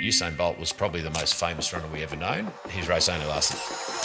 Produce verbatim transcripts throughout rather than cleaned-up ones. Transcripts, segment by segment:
Usain Bolt was probably the most famous runner we ever known. His race only lasted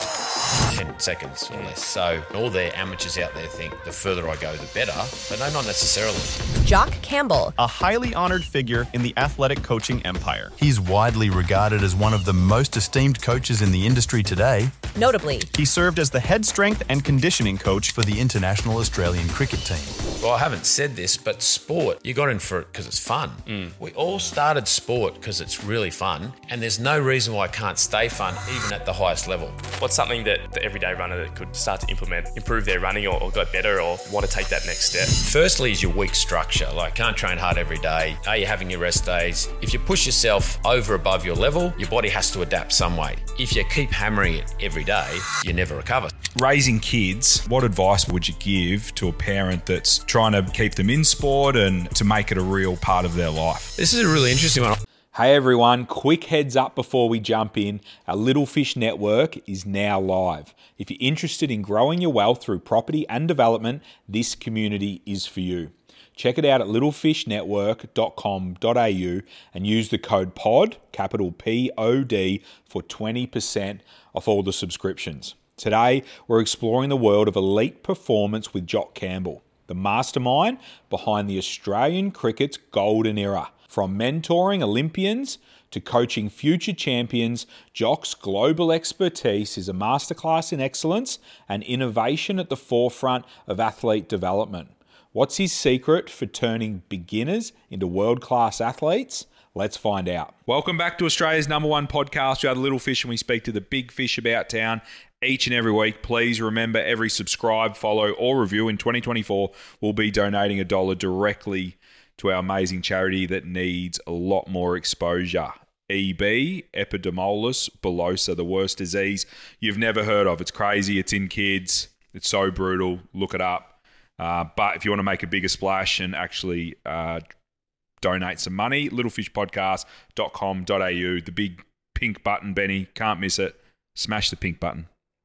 ten seconds or less. So all the amateurs out there think the further I go, the better, but no, not necessarily. Jock Campbell, a highly honoured figure in the athletic coaching empire. He's widely regarded as one of the most esteemed coaches in the industry today. Notably, he served as the head strength and conditioning coach for the International Australian Cricket team. Well, I haven't said this, but sport, you got in for it because it's fun. Mm. We all started sport because it's really fun, and there's no reason why it can't stay fun, even at the highest level. What's something that the everyday runner that could start to implement, improve their running or, or go better or want to take that next step? Firstly is your week structure. Like, can't train hard every day. Are you having your rest days? If you push yourself over above your level, your body has to adapt some way. If you keep hammering it every day, you never recover. Raising kids, what advice would you give to a parent that's trying to keep them in sport and to make it a real part of their life? This is a really interesting one. Hey everyone, quick heads up before we jump in. Our Little Fish Network is now live. If you're interested in growing your wealth through property and development, this community is for you. Check it out at little fish network dot com dot a u and use the code POD, capital P O D, for twenty percent off all the subscriptions. Today, we're exploring the world of elite performance with Jock Campbell, the mastermind behind the Australian cricket's golden era. From mentoring Olympians to coaching future champions, Jock's global expertise is a masterclass in excellence and innovation at the forefront of athlete development. What's his secret for turning beginners into world-class athletes? Let's find out. Welcome back to Australia's number one podcast. We are the Little Fish and we speak to the big fish about town each and every week. Please remember, every subscribe, follow or review in twenty twenty-four will be donating a dollar directly to our amazing charity that needs a lot more exposure. E B, epidermolysis bullosa, the worst disease you've never heard of. It's crazy. It's in kids. It's so brutal. Look it up. Uh, but if you want to make a bigger splash and actually uh, donate some money, little fish podcast dot com dot a u, the big pink button, Benny. Can't miss it. Smash the pink button.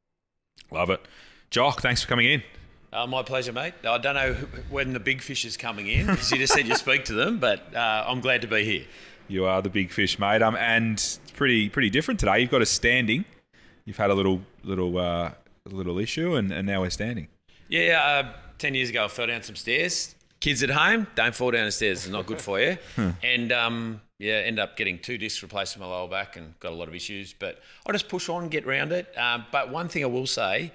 Love it. Jock, thanks for coming in. Uh, my pleasure, mate. I don't know when the big fish is coming in, because you just said you speak to them, but uh, I'm glad to be here. You are the big fish, mate. Um, and it's pretty pretty different today. You've got us standing. You've had a little little uh, little issue, and, and now we're standing. Yeah, uh, ten years ago I fell down some stairs. Kids at home, don't fall down the stairs. It's not good for you. Hmm. And um, yeah, end up getting two discs replaced in my lower back and got a lot of issues. But I just push on, get around it. Um, but one thing I will say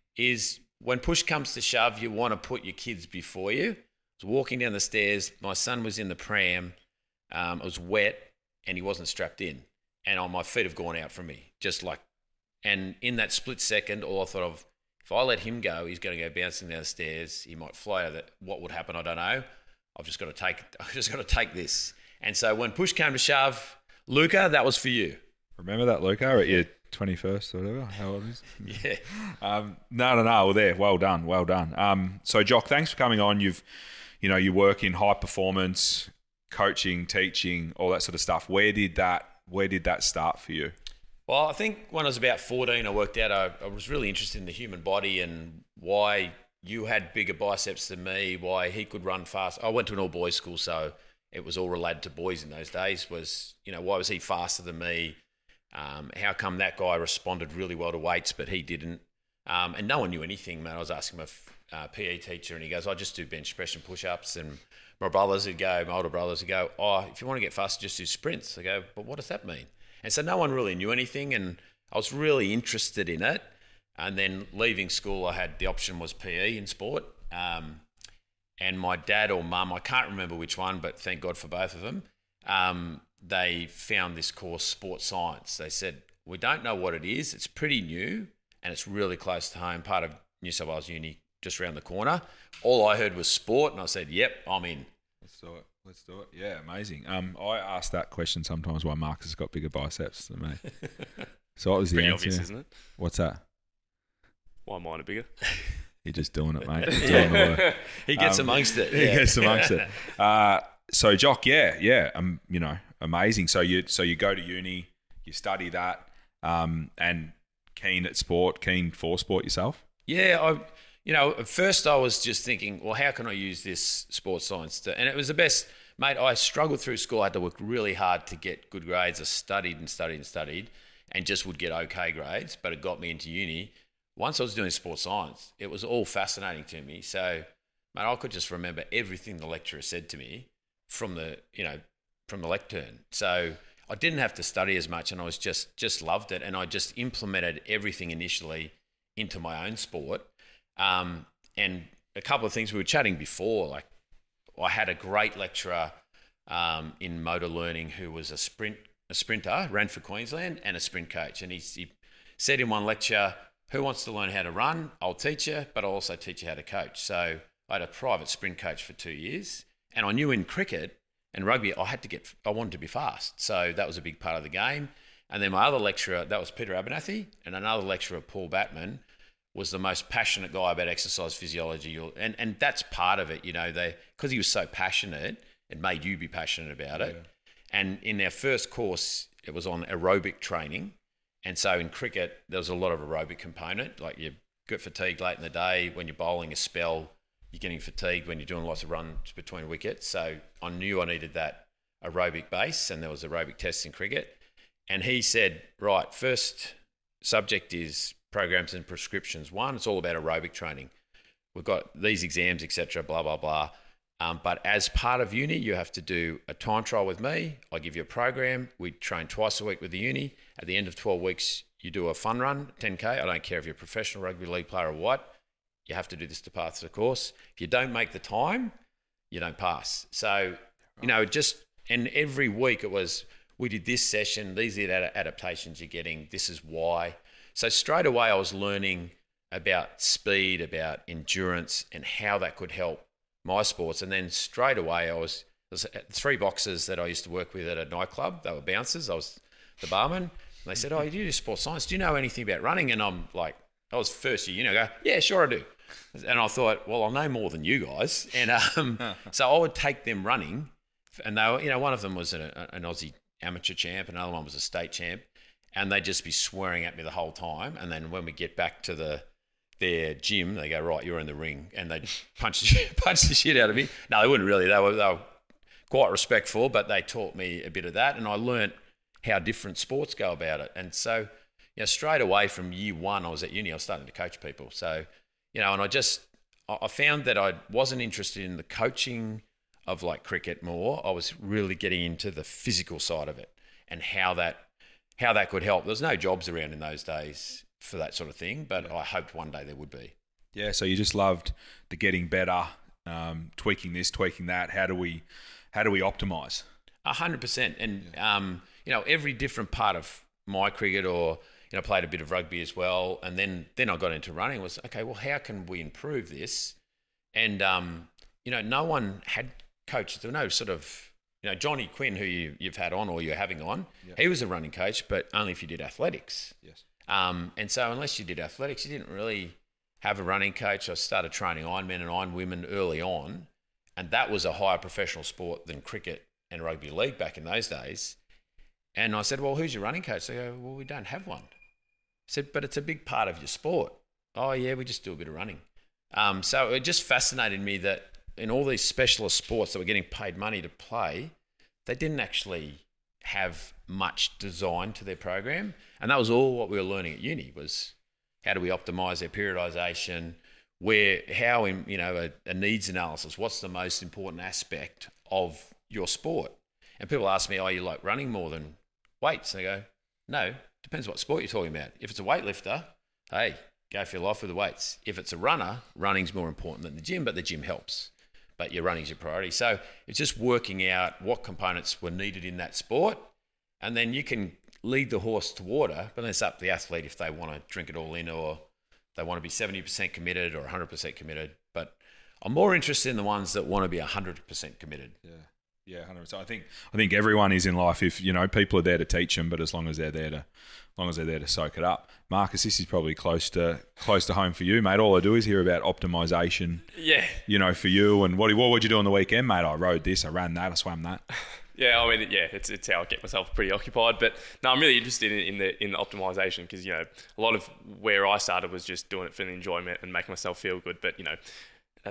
is, when push comes to shove, you want to put your kids before you. I was walking down the stairs. My son was in the pram. Um, it was wet, and he wasn't strapped in. And oh, my feet have gone out from me, just like. And in that split second, all I thought of, if I let him go, he's going to go bouncing down the stairs. He might fly over. That. What would happen? I don't know. I've just got to take. I've just got to take this. And so when push came to shove, Luca, that was for you. Remember that, Luca, at your twenty-first or whatever? How old is he? Yeah. Um, no, no, no. Well, there. Well done. Well done. Um, so, Jock, thanks for coming on. You've, you know, you work in high performance, coaching, teaching, all that sort of stuff. Where did that, where did that start for you? Well, I think when I was about fourteen, I worked out I, I was really interested in the human body and why you had bigger biceps than me, why he could run fast. I went to an all-boys school, so it was all related to boys in those days. Was, you know, why was he faster than me? Um, how come that guy responded really well to weights, but he didn't? Um, and no one knew anything, man. I was asking my uh, P E teacher, and he goes, I just do bench press and push-ups. And my brothers would go, my older brothers would go, oh, if you want to get faster, just do sprints. I go, but what does that mean? And so no one really knew anything, and I was really interested in it. And then leaving school, I had the option was P E in sport. Um, and my dad or mum, I can't remember which one, but thank God for both of them, um, they found this course, sports science. They said, we don't know what it is. It's pretty new, and it's really close to home, part of New South Wales Uni, just around the corner. All I heard was sport, and I said, yep, I'm in. Let's do it. Let's do it. Yeah, amazing. Um, I ask that question sometimes why Marcus has got bigger biceps than me. So what was the pretty answer? Obvious, isn't it? What's that? Why mine are bigger? You're just doing it, mate. Doing the work. He gets um, amongst it. Yeah. He gets amongst it. Uh, so Jock, yeah, yeah, um, you know, amazing. So you so you go to uni, you study that, um, and keen at sport, keen for sport yourself? Yeah, I, you know, at first I was just thinking, well, how can I use this sports science to, and it was the best, mate, I struggled through school. I had to work really hard to get good grades. I studied and studied and studied and just would get okay grades, but it got me into uni. Once I was doing sports science, it was all fascinating to me. So, mate, I could just remember everything the lecturer said to me from the, you know, from the lectern. So I didn't have to study as much, and I was just, just loved it. And I just implemented everything initially into my own sport. Um, and a couple of things we were chatting before, like I had a great lecturer um, in motor learning who was a sprint, a sprinter, ran for Queensland, and a sprint coach. And he, he said in one lecture, who wants to learn how to run? I'll teach you, but I'll also teach you how to coach. So I had a private sprint coach for two years, and I knew in cricket and rugby, I had to get, I wanted to be fast. So that was a big part of the game. And then my other lecturer, that was Peter Abernathy, and another lecturer, Paul Batman, was the most passionate guy about exercise physiology. And and that's part of it, you know, they, because he was so passionate, it made you be passionate about it. Yeah. And in our first course, it was on aerobic training. And so in cricket, there was a lot of aerobic component, like you get fatigued late in the day, when you're bowling a spell, you're getting fatigued when you're doing lots of runs between wickets. So I knew I needed that aerobic base, and there was aerobic tests in cricket. And he said, right, first subject is programs and prescriptions. One, it's all about aerobic training. We've got these exams, et cetera, blah, blah, blah. Um, but as part of uni, you have to do a time trial with me. I give you a program. We train twice a week with the uni. At the end of twelve weeks, you do a fun run, ten K. I don't care if you're a professional rugby league player or what. You have to do this to pass the course. If you don't make the time, you don't pass. So, you know, just, and every week it was, we did this session, these are the adaptations you're getting, this is why. So straight away I was learning about speed, about endurance, and how that could help my sports. And then straight away I was, there was three boxers that I used to work with at a nightclub. They were bouncers. I was the barman. And they said, oh, you do sports science. Do you know anything about running? And I'm like, I was first year, you know, go, yeah, sure I do. And I thought, well, I'll know more than you guys. And um, so I would take them running. And they were, you know, one of them was an, an Aussie amateur champ, another one was a state champ. And they'd just be swearing at me the whole time. And then when we get back to the their gym, they go, right, you're in the ring. And they'd punch the shit, punch the shit out of me. No, they wouldn't really. They were, they were quite respectful, but they taught me a bit of that. And I learnt how different sports go about it. And so, you know, straight away from year one, I was at uni, I was starting to coach people. So, you know, and I just, I found that I wasn't interested in the coaching of like cricket more. I was really getting into the physical side of it and how that, how that could help. There was no jobs around in those days for that sort of thing, but I hoped one day there would be. Yeah, so you just loved the getting better, um, tweaking this, tweaking that. How do we, how do we optimise? A hundred percent. And, um, you know, every different part of my cricket, or, you know, played a bit of rugby as well. And then, then I got into running, was, okay, well, how can we improve this? And, um, you know, no one had coached, there were no sort of, you know, Johnny Quinn, who you, you've had on or you're having on, yep. He was a running coach, but only if you did athletics. Yes. Um, and so unless you did athletics, you didn't really have a running coach. I started training Ironmen and Ironwomen early on, and that was a higher professional sport than cricket and rugby league back in those days. And I said, well, who's your running coach? They go, well, we don't have one. I said, but it's a big part of your sport. Oh, yeah, we just do a bit of running. Um, so it just fascinated me that in all these specialist sports that were getting paid money to play, they didn't actually have much design to their program. And that was all what we were learning at uni, was how do we optimize their periodization, where, how in, you know, a, a needs analysis, what's the most important aspect of your sport? And people ask me, oh, you like running more than weights? And I go, no, depends what sport you're talking about. If it's a weightlifter, hey, go for your life with the weights. If it's a runner, running's more important than the gym, but the gym helps. But your running's your priority. So it's just working out what components were needed in that sport. And then you can lead the horse to water, but then it's up to the athlete if they want to drink it all in, or they want to be seventy percent committed or one hundred percent committed. But I'm more interested in the ones that want to be one hundred percent committed. Yeah. Yeah, one hundred percent. I think I think everyone is in life. If you know, people are there to teach them, but as long as they're there to, as long as they're there to soak it up. Marcus, this is probably close to close to home for you, mate. All I do is hear about optimization. Yeah. You know, for you, and what what would you do on the weekend, mate? I rode this, I ran that, I swam that. Yeah, I mean, yeah, it's it's how I get myself pretty occupied. But no, I'm really interested in, in the in the optimization, because you know, a lot of where I started was just doing it for the enjoyment and making myself feel good. But you know, as I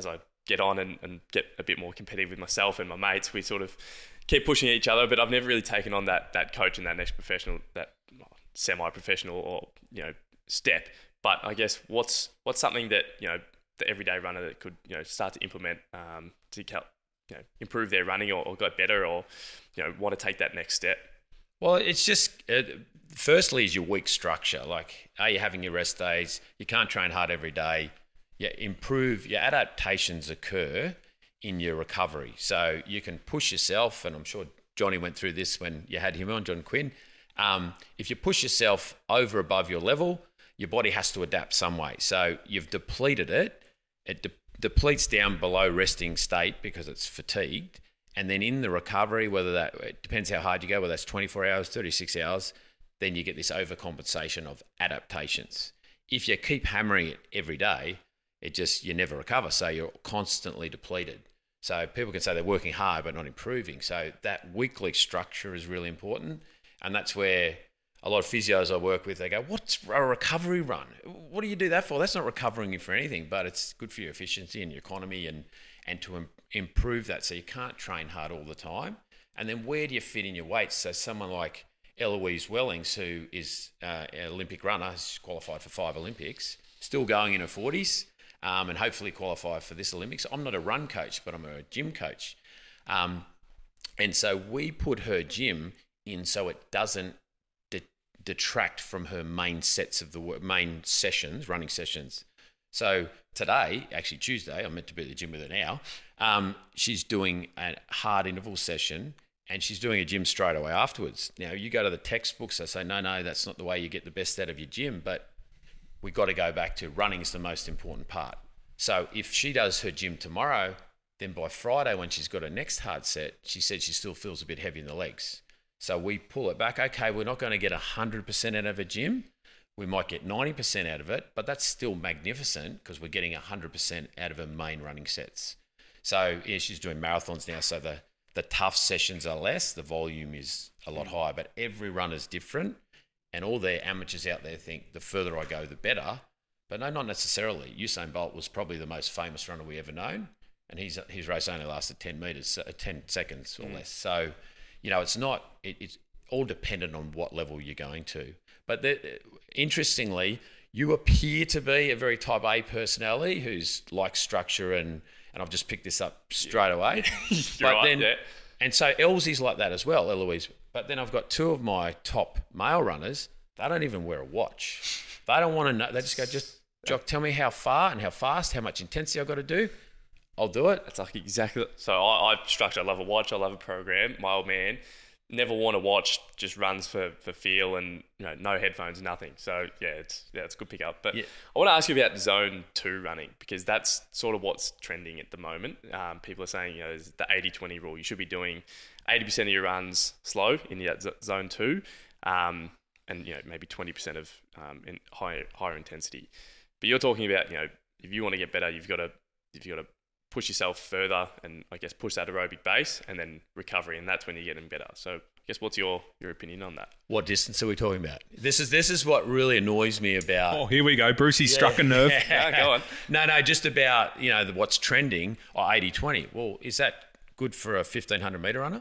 get on and, and get a bit more competitive with myself and my mates. We sort of keep pushing each other, but I've never really taken on that that coach and that next professional, that semi-professional or, you know, step. But I guess what's what's something that, you know, the everyday runner that could, you know, start to implement um, to cal- you know, improve their running or, or get better, or, you know, want to take that next step? Well, it's just, uh, firstly is your week structure. Like, are you having your rest days? You can't train hard every day. You improve, your adaptations occur in your recovery. So you can push yourself, and I'm sure Johnny went through this when you had him on, John Quinn. Um, if you push yourself over above your level, your body has to adapt some way. So you've depleted it. It de- depletes down below resting state because it's fatigued. And then in the recovery, whether that, it depends how hard you go, whether that's twenty-four hours, thirty-six hours, then you get this overcompensation of adaptations. If you keep hammering it every day, it just, you never recover. So you're constantly depleted. So people can say they're working hard but not improving. So that weekly structure is really important. And that's where a lot of physios I work with, they go, what's a recovery run? What do you do that for? That's not recovering you for anything, but it's good for your efficiency and your economy and, and to im- improve that. So you can't train hard all the time. And then where do you fit in your weights? So someone like Eloise Wellings, who is uh, an Olympic runner, has qualified for five Olympics, still going in her forties, um, and hopefully qualify for this Olympics. I'm not a run coach, but I'm a gym coach. Um, and so we put her gym in so it doesn't de- detract from her main sets of the work, main sessions, running sessions. So today, actually Tuesday, I'm meant to be at the gym with her now, um, she's doing a hard interval session and she's doing a gym straight away afterwards. Now, you go to the textbooks, they say, no, no, that's not the way you get the best out of your gym, but we've got to go back to running is the most important part. So if she does her gym tomorrow, then by Friday when she's got her next hard set, she said she still feels a bit heavy in the legs. So we pull it back. Okay, we're not going to get one hundred percent out of a gym. We might get ninety percent out of it, but that's still magnificent because we're getting one hundred percent out of her main running sets. So yeah, she's doing marathons now, so the, the tough sessions are less, the volume is a lot higher, but every runner's different, and all the amateurs out there think the further I go, the better. But no, not necessarily. Usain Bolt was probably the most famous runner we ever known, and his, his race only lasted ten metres, ten seconds or mm. less. So, you know, it's not, it, it's all dependent on what level you're going to. But the, interestingly, you appear to be a very type A personality who's like structure and, and I've just picked this up straight away. You're but right, then, yeah. And so Elsie's like that as well, Eloise. But then I've got two of my top male runners, they don't even wear a watch. They don't want to know. They just go, just, Jock, tell me how far and how fast, how much intensity I've got to do. I'll do it. It's like exactly. So I, I structure. I love a watch. I love a program. My old man never worn a watch. Just runs for, for feel and you know no headphones, nothing. So yeah, it's yeah, it's a good pickup. But yeah. I want to ask you about zone two running because that's sort of what's trending at the moment. Um, people are saying you know there's the eighty twenty rule. You should be doing eighty percent of your runs slow in the z- zone two, um, and you know maybe twenty percent of um, in higher higher intensity. But you're talking about you know if you want to get better, you've got to if you got to push yourself further and I guess push that aerobic base and then recovery, and that's when you're getting better. So I guess what's your, your opinion on that? What distance are we talking about? This is this is what really annoys me about. Oh, here we go. Brucey yeah. struck a nerve. Yeah, go on. No, no, just about you know the, what's trending. Oh, eighty twenty. Well, is that good for a fifteen hundred metre runner?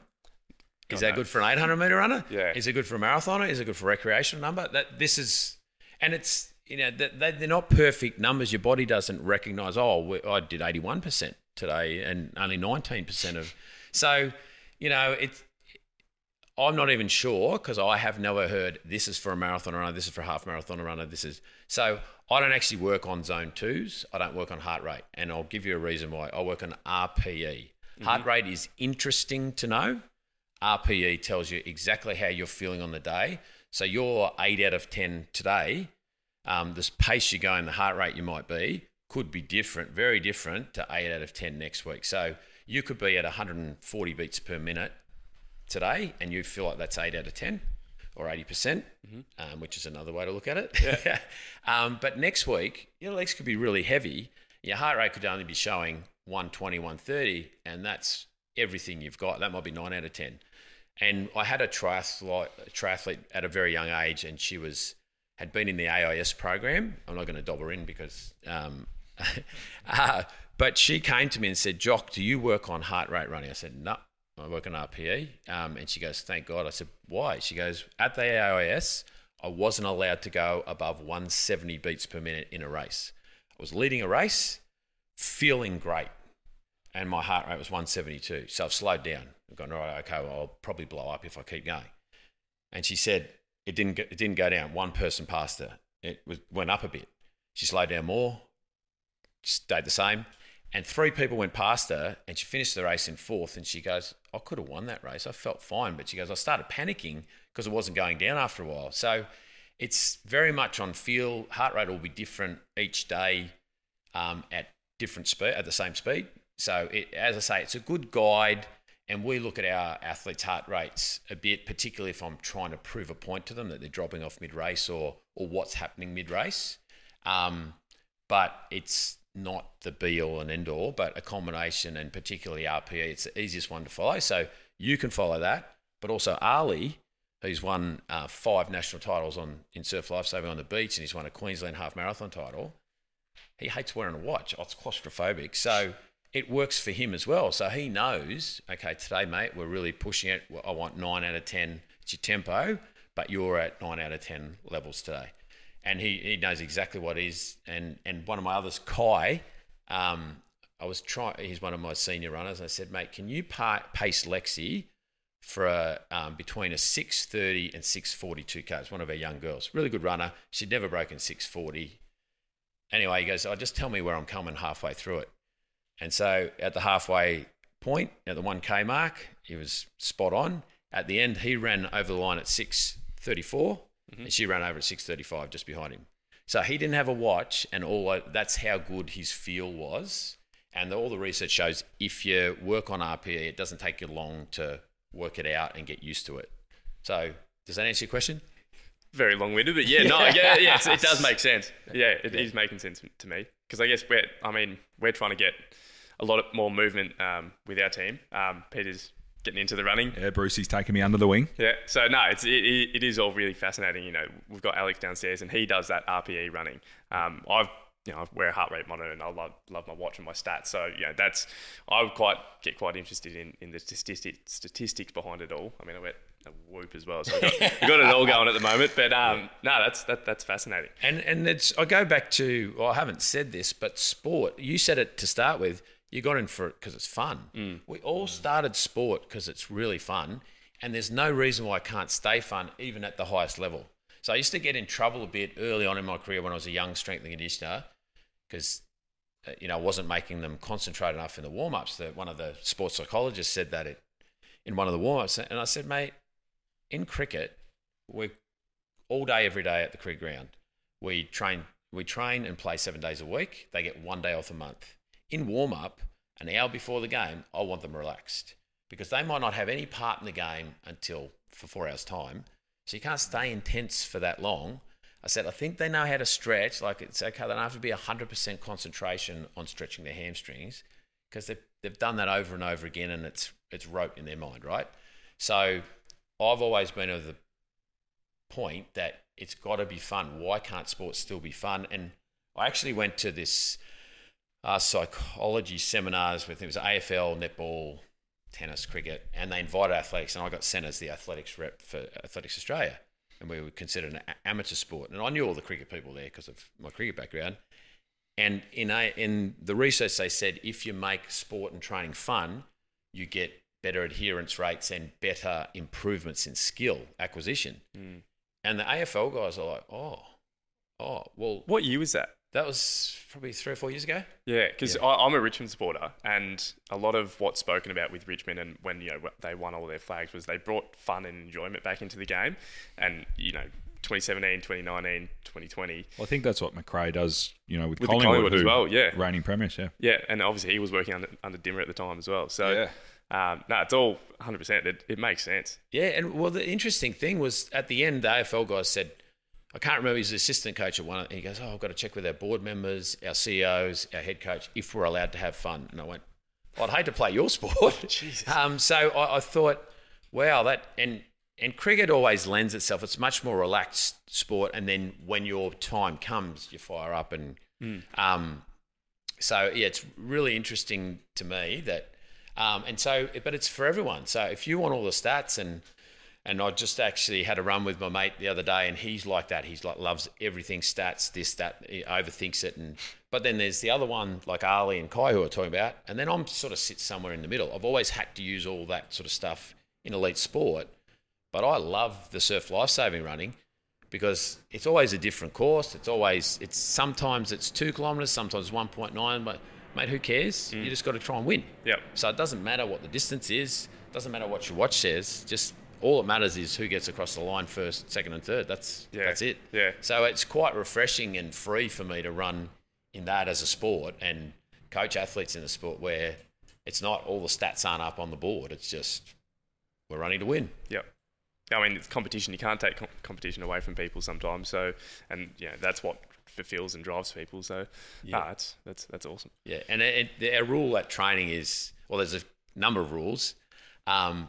Is that good for an eight hundred metre runner? Yeah. Is it good for a marathoner? Is it good for a recreational number? That this is, and it's you know they're not perfect numbers. Your body doesn't recognise. Oh, I did eighty-one percent today and only nineteen percent of. So, you know, it's. I'm not even sure because I have never heard this is for a marathon runner, this is for a half marathon runner, this is. So I don't actually work on zone twos. I don't work on heart rate. And I'll give you a reason why. I work on R P E. Mm-hmm. Heart rate is interesting to know. R P E tells you exactly how you're feeling on the day. So you're eight out of ten today. Um, this pace you go and the heart rate you might be could be different, very different to eight out of ten next week. So you could be at one hundred forty beats per minute today and you feel like that's eight out of ten or eighty percent, mm-hmm. um, which is another way to look at it. Yeah. um, but next week, your legs could be really heavy. Your heart rate could only be showing one twenty, one thirty, and that's everything you've got. That might be nine out of ten. And I had a triathlete, a triathlete at a very young age, and she was had been in the A I S program. I'm not going to dob her in because um, uh, but she came to me and said, Jock, do you work on heart rate running? I said, no, I work on R P E. Um, and she goes, thank God. I said, why? She goes, at the A I S, I wasn't allowed to go above one seventy beats per minute in a race. I was leading a race, feeling great, and my heart rate was one seventy-two. So I've slowed down. I've gone, right, okay, well, I'll probably blow up if I keep going. And she said it didn't it didn't go down. One person passed her. It was, went up a bit. She slowed down more, stayed the same. And three people went past her, and she finished the race in fourth. And she goes, I could have won that race. I felt fine. But she goes, I started panicking because it wasn't going down after a while. So it's very much on feel. Heart rate will be different each day um, at different speed, at the same speed. So it, as I say, it's a good guide. And we look at our athletes' heart rates a bit, particularly if I'm trying to prove a point to them that they're dropping off mid-race or or what's happening mid-race. Um, but it's not the be-all and end-all, but a combination, and particularly R P E, it's the easiest one to follow. So you can follow that. But also Ali, who's won uh, five national titles on in surf lifesaving on the beach, and he's won a Queensland half marathon title, he hates wearing a watch. Oh, it's claustrophobic. So it works for him as well. So he knows, okay, today, mate, we're really pushing it. I want nine out of ten. It's your tempo, but you're at nine out of ten levels today. And he, he knows exactly what it is. And and one of my others, Kai, um, I was trying, he's one of my senior runners. And I said, mate, can you pa- pace Lexi for a, um, between a six thirty and six forty-two K? It's one of our young girls. Really good runner. She'd never broken six forty. Anyway, he goes, oh, just tell me where I'm coming halfway through it. And so at the halfway point, at the one K mark, he was spot on. At the end, he ran over the line at six thirty-four, mm-hmm. and she ran over at six thirty-five just behind him. So he didn't have a watch, and all that's how good his feel was. And all the research shows if you work on R P E, it doesn't take you long to work it out and get used to it. So does that answer your question? Very long-winded, but yeah, no, yeah, yeah, it does make sense. Yeah, it yeah. is making sense to me, because I guess we're, I mean, we're trying to get a lot of more movement um, with our team. Um, Peter's getting into the running. Yeah, Brucey's taking me under the wing. Yeah, so no, it's it, it is all really fascinating. You know, we've got Alex downstairs, and he does that R P E running. Um, I've you know I wear a heart rate monitor, and I love love my watch and my stats. So you know, that's I would quite get quite interested in in the statistics statistics behind it all. I mean, I went a whoop as well, so we've got, we've got it all going at the moment. But um, no, that's that that's fascinating. And and it's I go back to well, I haven't said this, but sport. You said it to start with. You got in for it because it's fun. Mm. We all started sport because it's really fun, and there's no reason why it can't stay fun even at the highest level. So I used to get in trouble a bit early on in my career when I was a young strength and conditioner because uh, you know I wasn't making them concentrate enough in the warm-ups. The, one of the sports psychologists said that it, in one of the warm-ups, and I said, mate, in cricket, we're all day, every day at the cricket ground. We train, we train and play seven days a week. They get one day off a month. In warm-up, an hour before the game, I want them relaxed because they might not have any part in the game until for four hours' time. So you can't stay intense for that long. I said, I think they know how to stretch. Like it's okay, they don't have to be one hundred percent concentration on stretching their hamstrings because they've, they've done that over and over again and it's it's rote in their mind, right? So I've always been of the point that it's got to be fun. Why can't sports still be fun? And I actually went to this uh, psychology seminars with, it was A F L, netball, tennis, cricket, and they invited athletics, and I got sent as the athletics rep for Athletics Australia, and we were considered an amateur sport. And I knew all the cricket people there because of my cricket background. And in a, in the research, they said if you make sport and training fun, you get better adherence rates and better improvements in skill acquisition. Mm. And the A F L guys are like, oh, oh, well. What year was that? That was probably three or four years ago. Yeah, because yeah. I'm a Richmond supporter, and a lot of what's spoken about with Richmond and when you know they won all their flags was they brought fun and enjoyment back into the game. And you know, twenty seventeen, twenty nineteen, twenty twenty. Well, I think that's what McRae does, you know, with, with Collingwood, Collingwood as well. Yeah, reigning premiers. Yeah, yeah, and obviously he was working under, under Dimmer at the time as well. So. Yeah. Um, no, it's all one hundred percent. It, it makes sense. Yeah, and well, the interesting thing was at the end, the A F L guys said, I can't remember, he's the assistant coach at one, he goes, oh, I've got to check with our board members, our C E Os, our head coach, if we're allowed to have fun. And I went, well, I'd hate to play your sport. Jesus. Um, so I, I thought, wow, that, and, and cricket always lends itself, it's much more relaxed sport, and then when your time comes, you fire up and, mm. um, so yeah, it's really interesting to me that, um, and so, but it's for everyone. So if you want all the stats, and and I just actually had a run with my mate the other day, and he's like that. He's like loves everything stats, this, that, he overthinks it, and but then there's the other one like Ali and Kai who are talking about, and then I'm sort of sit somewhere in the middle. I've always had to use all that sort of stuff in elite sport, but I love the surf lifesaving running. Because it's always a different course. It's always, it's sometimes it's two kilometres, sometimes one point nine, but mate, who cares? Mm. You just got to try and win. Yep. So it doesn't matter what the distance is. It doesn't matter what your watch says. Just all that matters is who gets across the line first, second and third. That's yeah. that's it. Yeah. So it's quite refreshing and free for me to run in that as a sport and coach athletes in the sport where it's not all the stats aren't up on the board. It's just we're running to win. Yep. I mean, it's competition. You can't take com- competition away from people sometimes. So, and yeah, that's what fulfills and drives people. So, yeah, nah, that's that's that's awesome. Yeah, and it, it, our rule at training is well, there's a number of rules, um,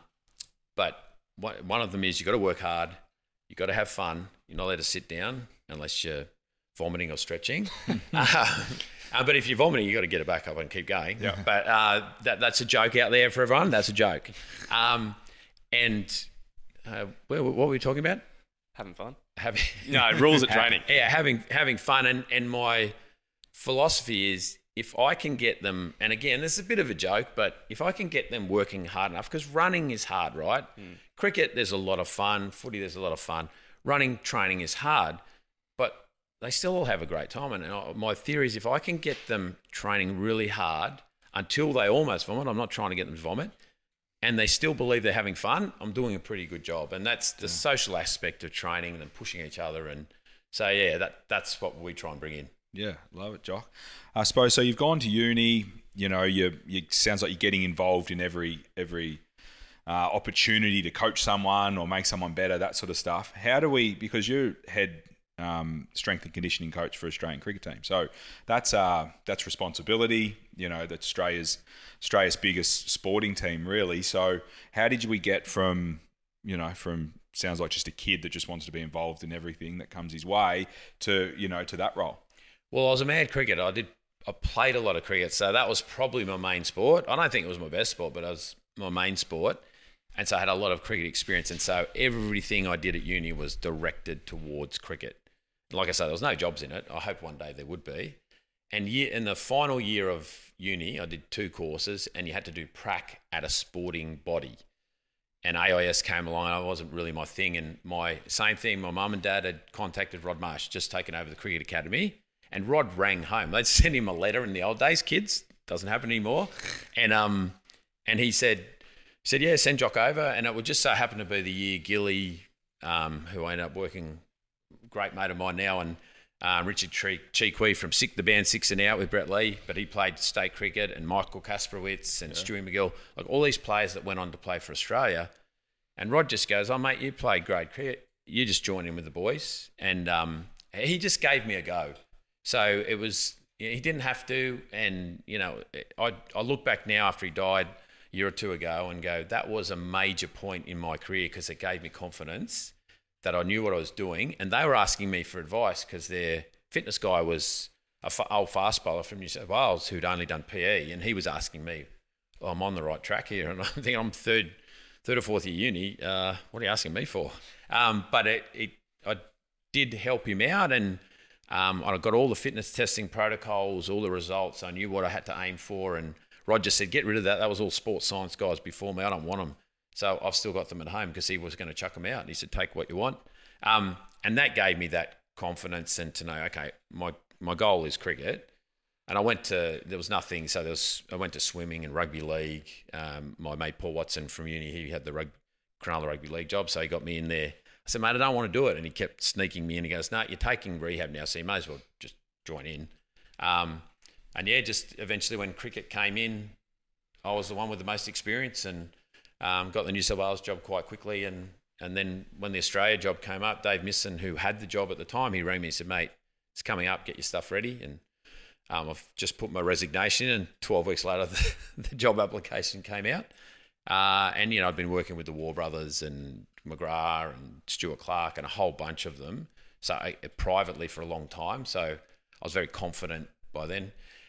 but one of them is you got to work hard, you got to have fun. You're not allowed to sit down unless you're vomiting or stretching. uh, but if you're vomiting, you got to get it back up and keep going. Yeah. But uh, that that's a joke out there for everyone. That's a joke, um, and. Uh, what were we talking about? Having fun. Having no rules at training. Yeah, having having fun, and, and my philosophy is if I can get them, and again, this is a bit of a joke, but if I can get them working hard enough, because running is hard, right? Mm. Cricket, there's a lot of fun. Footy, there's a lot of fun. Running, training is hard, but they still all have a great time. And I, my theory is if I can get them training really hard until they almost vomit, I'm not trying to get them to vomit, and they still believe they're having fun, I'm doing a pretty good job. And that's the social aspect of training and pushing each other. And so, yeah, that that's what we try and bring in. Yeah, love it, Jock. I suppose, so you've gone to uni, you know, you, you sounds like you're getting involved in every every uh, opportunity to coach someone or make someone better, that sort of stuff. How do we, because you're head um, strength and conditioning coach for Australian cricket team, so that's uh, that's responsibility, you know, that's Australia's Australia's biggest sporting team, really. So how did we get from, you know, from sounds like just a kid that just wants to be involved in everything that comes his way to, you know, to that role? Well, I was a mad cricketer. I did. I played a lot of cricket, so that was probably my main sport. I don't think it was my best sport, but it was my main sport. And so I had a lot of cricket experience. And so everything I did at uni was directed towards cricket. Like I said, there was no jobs in it. I hope one day there would be. And year, in the final year of uni, I did two courses, and you had to do prac at a sporting body. And A I S came along, and it wasn't really my thing. And my same thing, my mum and dad had contacted Rod Marsh, just taken over the cricket academy. And Rod rang home. They'd send him a letter in the old days, kids. Doesn't happen anymore. And um, and he said, he said, yeah, send Jock over. And it would just so happen to be the year Gilly, um, who I ended up working, great mate of mine now, and uh, Richard Cheequee from Six, the band Six and Out with Brett Lee, but he played state cricket, and Michael Kasprowitz and yeah. Stewie McGill, like all these players that went on to play for Australia. And Rod just goes, oh, mate, you played great cricket. You just join in with the boys. And um, he just gave me a go. So it was, he didn't have to. And, you know, I, I look back now after he died a year or two ago and go, that was a major point in my career because it gave me confidence that I knew what I was doing. And they were asking me for advice because their fitness guy was an fa- old fast bowler from New South Wales who'd only done P E. And he was asking me, oh, I'm on the right track here. And I'm thinking I'm third third or fourth year uni. Uh, what are you asking me for? Um, but it, it, I did help him out, and Um, I got all the fitness testing protocols, all the results. I knew what I had to aim for. And Rod just said, get rid of that. That was all sports science guys before me. I don't want them. So I've still got them at home because he was going to chuck them out. And he said, take what you want. Um, and that gave me that confidence and to know, okay, my, my goal is cricket. And I went to, there was nothing. So there was, I went to swimming and rugby league. Um, my mate Paul Watson from uni, he had the rug, Cronulla Rugby League job. So he got me in there. I said, mate, I don't want to do it. And he kept sneaking me in. He goes, no, you're taking rehab now, so you may as well just join in. Um, and, yeah, just eventually when cricket came in, I was the one with the most experience and um, got the New South Wales job quite quickly. And, and then when the Australia job came up, Dave Misson, who had the job at the time, he rang me and said, mate, it's coming up, get your stuff ready. And um, I've just put my resignation in, and twelve weeks later, the, the job application came out. Uh, and, you know, I'd been working with the War Brothers and McGrath and Stuart Clark and a whole bunch of them, so I, privately for a long time. So I was very confident by then.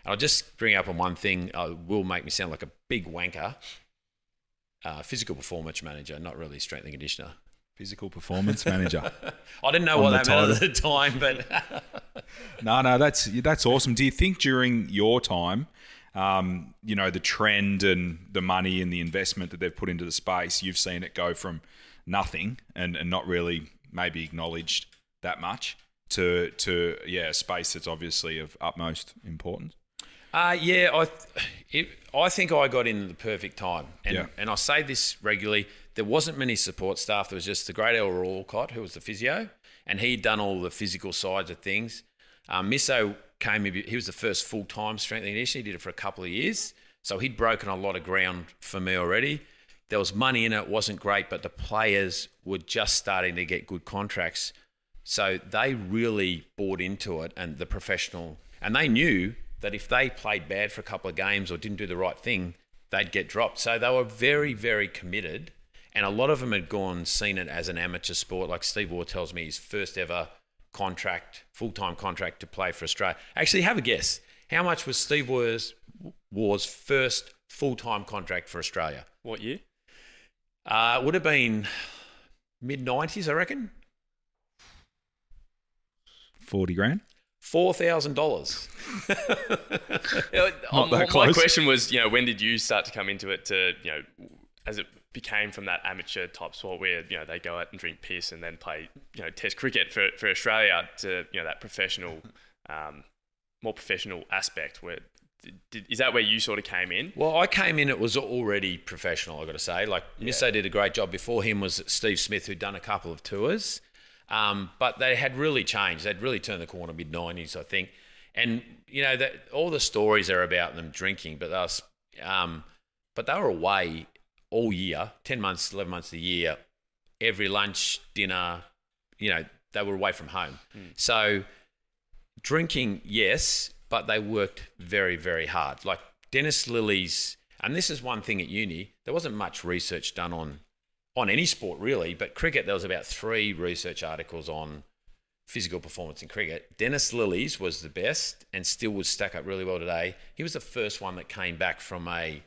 And I'll just bring up on one thing. Uh, will make me sound like a big wanker. Uh, physical performance manager, not really strength and conditioner. Physical performance manager. I didn't know On what the that meant at the time, but No, no, that's that's awesome. Do you think during your time, um, you know, the trend and the money and the investment that they've put into the space, you've seen it go from nothing and, and not really maybe acknowledged that much to to yeah, a space that's obviously of utmost importance? Uh, yeah, I, th- it, I think I got in the perfect time. And, Yeah. and I say this regularly. There wasn't many support staff. There was just the great El Walcott, who was the physio, and he'd done all the physical sides of things. Um, Misso came, he was the first full-time strength and conditioner. He did it for a couple of years. So he'd broken a lot of ground for me already. There was money in it. It wasn't great, but the players were just starting to get good contracts. So they really bought into it, and the professional, and they knew that if they played bad for a couple of games or didn't do the right thing, they'd get dropped. So they were very, very committed. And a lot of them had gone, seen it as an amateur sport. Like Steve Waugh tells me his first ever contract, full-time contract to play for Australia. Actually, have a guess. How much was Steve Waugh's, Waugh's first full-time contract for Australia? What year? Uh, it would have been mid nineties, I reckon. forty grand? four thousand dollars. Um, that my close. question was, you know, when did you start to come into it to, you know, as it became from that amateur type sport where, you know, they go out and drink piss and then play, you know, test cricket for, for Australia to, you know, that professional, um, more professional aspect where, did, is that where you sort of came in? Well, I came in, it was already professional, I've got to say. Like, Yeah. Misso did a great job. Before him was Steve Smith, who'd done a couple of tours. Um, but they had really changed. They'd really turned the corner mid nineties, I think. And, you know, that all the stories are about them drinking, but they were, um, but they were away all year, ten months, eleven months a year, every lunch, dinner, you know, they were away from home. Mm. So drinking, yes, but they worked very, very hard. Like Dennis Lilly's, and this is one thing at uni, there wasn't much research done on on any sport really, but cricket, there was about three research articles on physical performance in cricket. Dennis Lilly's was the best and still would stack up really well today. He was the first one that came back from a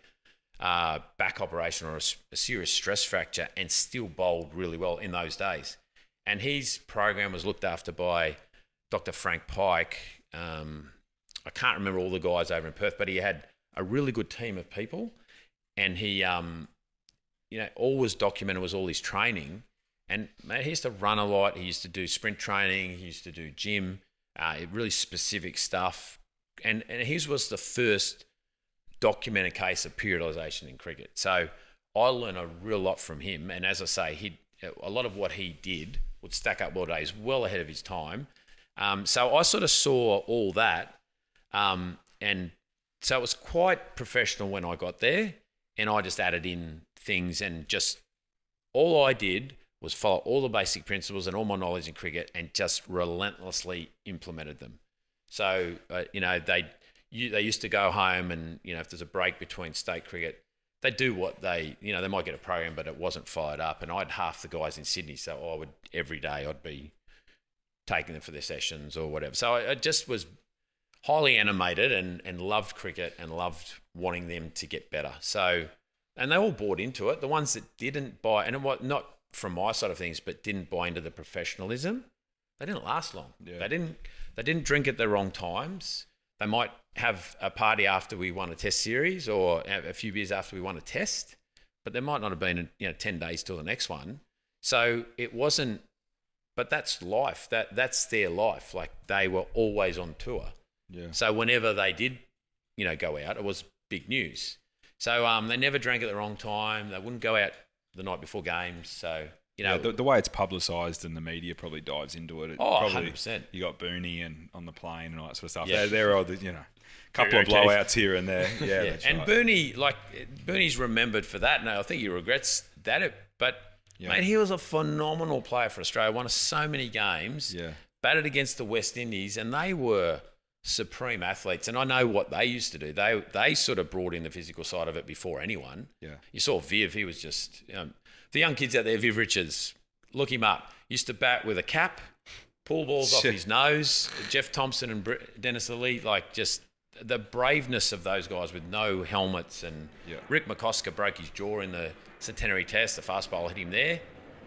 uh, back operation or a, a serious stress fracture and still bowled really well in those days. And his program was looked after by Doctor Frank Pike. Um, I can't remember all the guys over in Perth, but he had a really good team of people, and he... Um, you know, all was documented was all his training. And mate, he used to run a lot. He used to do sprint training. He used to do gym, uh, really specific stuff. And and his was the first documented case of periodization in cricket. So I learned a real lot from him. And as I say, he a lot of what he did would stack up well today. He's well ahead of his time. Um, so I sort of saw all that. Um, and so it was quite professional when I got there. And I just added in things and just all I did was follow all the basic principles and all my knowledge in cricket and just relentlessly implemented them. So, uh, you know, they you, they used to go home and, you know, if there's a break between state cricket, they do what they, you know, they might get a program, but it wasn't followed up. And I had half the guys in Sydney, so I would, every day I'd be taking them for their sessions or whatever. So I, I just was highly animated and, and loved cricket and loved wanting them to get better. So, and they all bought into it. The ones that didn't buy, and what not from my side of things, but didn't buy into the professionalism, they didn't last long. Yeah. They didn't. They didn't drink at the wrong times. They might have a party after we won a test series, or a few beers after we won a test, but there might not have been, you know, ten days till the next one. So it wasn't. But that's life. That that's their life. Like they were always on tour. Yeah. So whenever they did, you know, go out, it was big news. So um, they never drank at the wrong time. They wouldn't go out the night before games. So, you know. Yeah, the, the way it's publicised and the media probably dives into it. it Oh, probably, one hundred percent. You got Booney and on the plane and all that sort of stuff. Yeah. They're, they're all the, you know, couple Very of O'Keefe. blowouts here and there. Yeah, Yeah. that's And right. Booney, like, Booney's remembered for that. No, I think he regrets that. But, Yeah. mate, he was a phenomenal player for Australia. Won so many games. Yeah. Batted against the West Indies, and they were supreme athletes. And I know what they used to do. They they sort of brought in the physical side of it before anyone. Yeah. You saw Viv. He was just um, the young kids out there. Viv Richards, look him up. Used to bat with a cap, pull balls off Shit. his nose. Jeff Thompson and Br- Dennis Lilly, like just the braveness of those guys with no helmets, and Yeah. Rick McCosker broke his jaw in the Centenary Test. The fast bowler hit him there.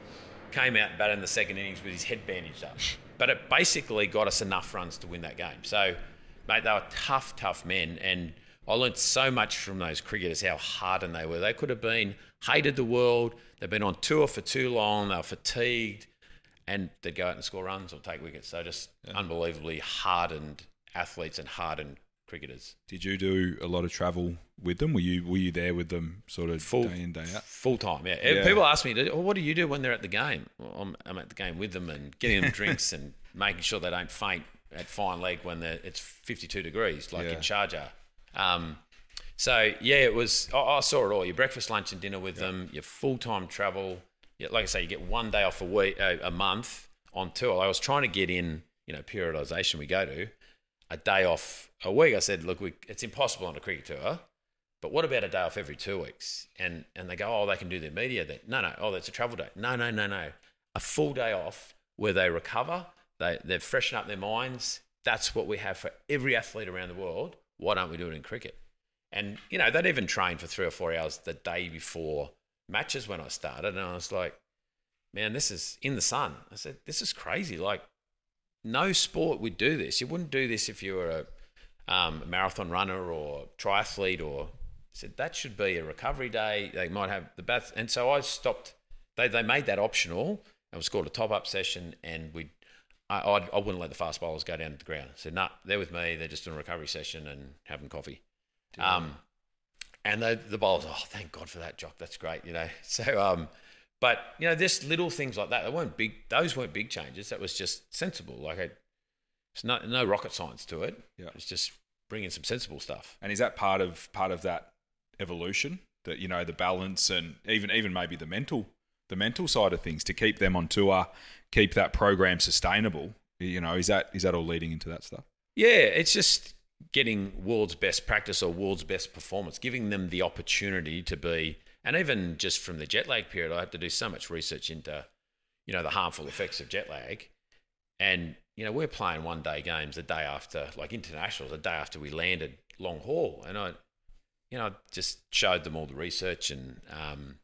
Came out and batted in the second innings with his head bandaged up. But it basically got us enough runs to win that game. So, mate, they were tough, tough men. And I learnt so much from those cricketers, how hardened they were. They could have been, hated the world. They've been on tour for too long. They were fatigued. And they'd go out and score runs or take wickets. So just yeah. unbelievably hardened athletes and hardened cricketers. Did you do a lot of travel with them? Were you were you there with them sort of full, day in, day out? Full time, yeah. yeah. People ask me, oh, what do you do when they're at the game? Well, I'm, I'm at the game with them and getting them drinks and making sure they don't faint at fine leg when it's fifty-two degrees, like yeah. in Sharjah. Um, so, yeah, it was, I, I saw it all. Your breakfast, lunch and dinner with yeah. them, your full-time travel. Yeah, like I say, you get one day off a week, uh, a month on tour. I was trying to get in, you know, periodisation we go to, a day off a week. I said, look, we, it's impossible on a cricket tour, but what about a day off every two weeks? And and they go, oh, they can do their media then. No, no, oh, that's a travel day. No, no, no, no. A full day off where they recover, they, they freshen up their minds. That's what we have for every athlete around the world. Why don't we do it in cricket? And, you know, they'd even train for three or four hours the day before matches when I started. And I was like, man, this is in the sun. I said, this is crazy. Like, no sport would do this. You wouldn't do this if you were a, um, a marathon runner or triathlete. Or I said that should be a recovery day. They might have the bath, and so I stopped. They they made that optional. It was called a top up session, and we I I'd, I wouldn't let the fast bowlers go down to the ground. I said, no, nah, they're with me. They're just doing a recovery session and having coffee. Yeah. Um, and the the bowlers, oh, thank God for that, Jock. That's great, you know. So um. But, you know, just little things like that. They weren't big. Those weren't big changes. That was just sensible. Like, it, it's no, no rocket science to it. Yeah. It's just bringing some sensible stuff. And is that part of part of that evolution? That, you know, the balance and even even maybe the mental the mental side of things to keep them on tour, keep that program sustainable. You know, is that is that all leading into that stuff? Yeah, it's just getting world's best practice or world's best performance, giving them the opportunity to be. And even just from the jet lag period, I had to do so much research into, you know, the harmful effects of jet lag. And, you know, we're playing one day games the day after, like internationals, the day after we landed long haul. And I, you know, just showed them all the research and um,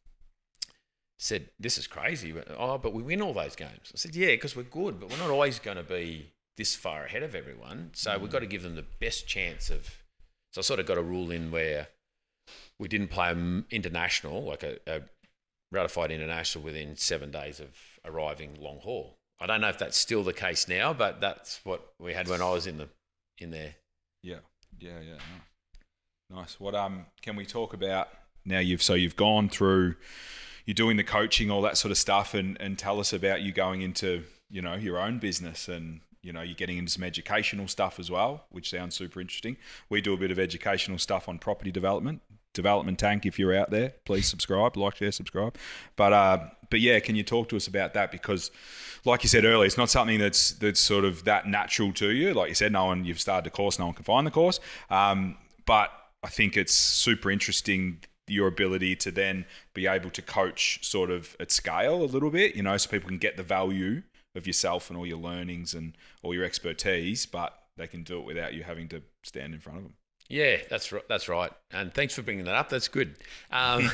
said, this is crazy. But, oh, but we win all those games. I said, yeah, because we're good, but we're not always going to be this far ahead of everyone. So mm. we've got to give them the best chance of, so I sort of got a rule in where we didn't play an international, like a, a ratified international within seven days of arriving long haul. I don't know if that's still the case now, but that's what we had when I was in the in there. Yeah, yeah, yeah. Nice. nice. What um can we talk about now? You've so you've gone through, you're doing the coaching, all that sort of stuff, and and tell us about you going into, you know, your own business, and you know, you're getting into some educational stuff as well, which sounds super interesting. We do a bit of educational stuff on property development. Development Tank, if you're out there, please subscribe, like, share, subscribe. But uh, but yeah, can you talk to us about that? Because, like you said earlier, it's not something that's that's sort of that natural to you. Like you said, no one you've started a course, no one can find the course. Um, but I think it's super interesting your ability to then be able to coach sort of at scale a little bit, you know, so people can get the value of yourself and all your learnings and all your expertise, but they can do it without you having to stand in front of them. Yeah, that's right. That's right. And thanks for bringing that up. That's good. Um,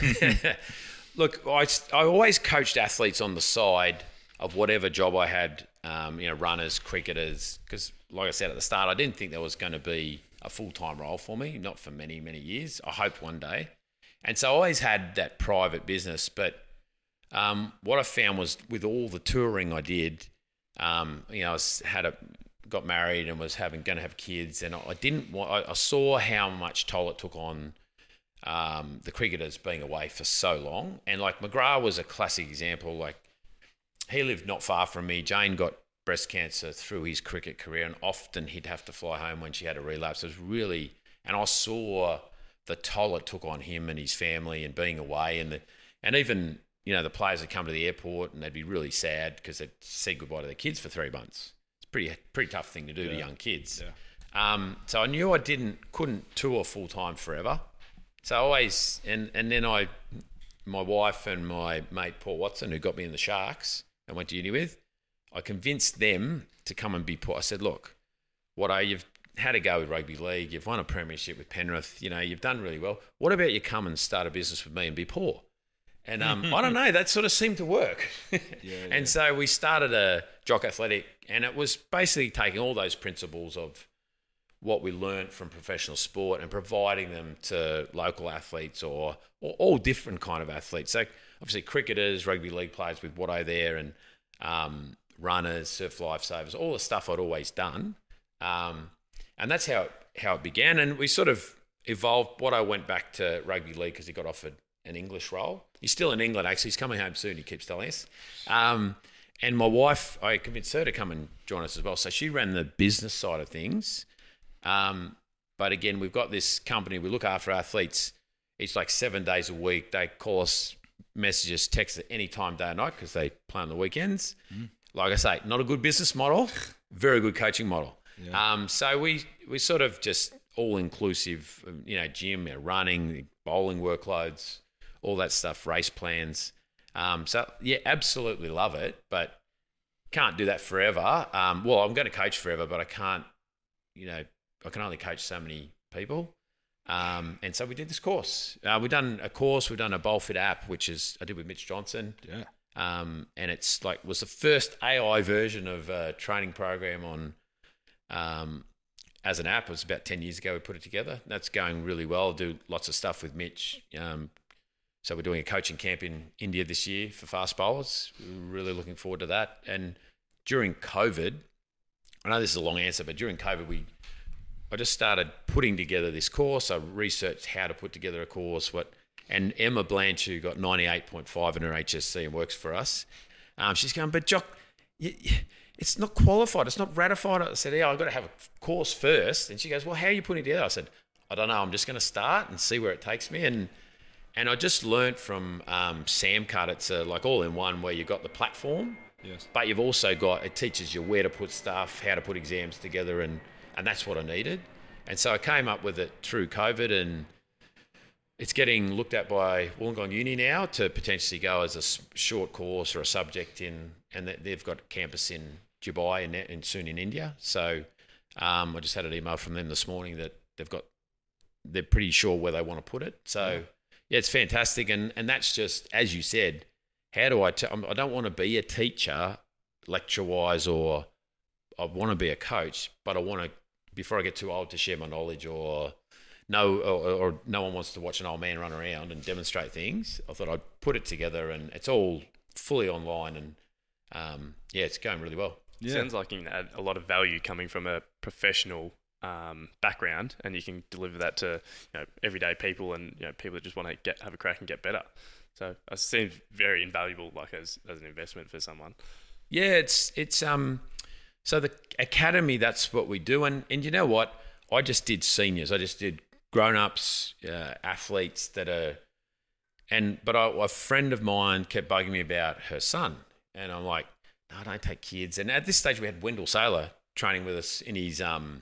look, I, I always coached athletes on the side of whatever job I had, um, you know, runners, cricketers, because like I said at the start, I didn't think there was going to be a full-time role for me, not for many, many years. I hope one day. And so I always had that private business. But um, what I found was with all the touring I did, um, you know, I was, had a... got married and was having going to have kids, and I didn't want. I, I saw how much toll it took on um, the cricketers being away for so long. And like McGrath was a classic example. Like he lived not far from me. Jane got breast cancer through his cricket career, and often he'd have to fly home when she had a relapse. It was really, and I saw the toll it took on him and his family, and being away, and the and even you know the players would come to the airport and they'd be really sad because they'd said goodbye to their kids for three months. Pretty pretty tough thing to do yeah. to young kids. Yeah. Um, so I knew I didn't couldn't tour full time forever. So I always and and then I, my wife and my mate Paul Watson, who got me in the Sharks and went to uni with, I convinced them to come and be. I said, look, what are you've had a go with rugby league. You've won a premiership with Penrith. You know, you've done really well. What about you come and start a business with me and be poor? And um, I don't know, that sort of seemed to work. yeah, yeah. And so we started a Jock Athletic, and it was basically taking all those principles of what we learned from professional sport and providing them to local athletes or, or all different kind of athletes. So obviously cricketers, rugby league players with Watto there, and um, runners, surf lifesavers, all the stuff I'd always done. Um, and that's how it, how it began. And we sort of evolved. Watto went back to rugby league because he got offered an English role. He's still in England, actually. He's coming home soon, he keeps telling us. Um, and my wife, I convinced her to come and join us as well. So she ran the business side of things. Um, but again, we've got this company. We look after athletes. It's like seven days a week. They call us, messages, text at any time, day or night, because they play on the weekends. Mm. Like I say, not a good business model, very good coaching model. Yeah. Um, so we we sort of just all inclusive, you know, gym, running, bowling workloads, all that stuff, race plans. Um, so yeah, absolutely love it, but can't do that forever. Um, well, I'm going to coach forever, but I can't, you know, I can only coach so many people. Um, and so we did this course. Uh, we've done a course, we've done a BowlFit app, which is, I did with Mitch Johnson. Yeah. Um, and it's like, was the first A I version of a training program on, um, as an app. It was about ten years ago we put it together. That's going really well. I do lots of stuff with Mitch. Um, so we're doing a coaching camp in India this year for fast bowlers. We're really looking forward to that. And during COVID, I know this is a long answer, but during COVID, we I just started putting together this course. I researched how to put together a course. What and Emma Blanche, who got ninety-eight point five in her H S C and works for us, um, she's going, but Jock, you, you, it's not qualified. It's not ratified. I said, yeah, I've got to have a course first. And she goes, well, how are you putting it together? I said, I don't know. I'm just going to start and see where it takes me. And and I just learnt from um, Samcut. It's a, like all in one where you've got the platform, yes, but you've also got, it teaches you where to put stuff, how to put exams together, and and that's what I needed. And so I came up with it through COVID, and it's getting looked at by Wollongong Uni now to potentially go as a short course or a subject in, and they've got a campus in Dubai and, and soon in India. So um, I just had an email from them this morning that they've got, they're pretty sure where they want to put it. So yeah, yeah it's fantastic. And, and that's just, as you said, how do I, t- I don't want to be a teacher lecture-wise, or I want to be a coach, but I want to, before I get too old to share my knowledge, or no, or, or no one wants to watch an old man run around and demonstrate things, I thought I'd put it together, and it's all fully online, and um, yeah, it's going really well. Yeah. Sounds like you can add a lot of value coming from a professional um, background, and you can deliver that to, you know, everyday people, and, you know, people that just want to get have a crack and get better. So it seems very invaluable, like as as an investment for someone. Yeah, it's it's um. So the academy, that's what we do. And, and you know what? I just did seniors. I just did grown-ups, uh, athletes that are... and But I, a friend of mine kept bugging me about her son. And I'm like, no, don't take kids. And at this stage, we had Wendell Saylor training with us in his um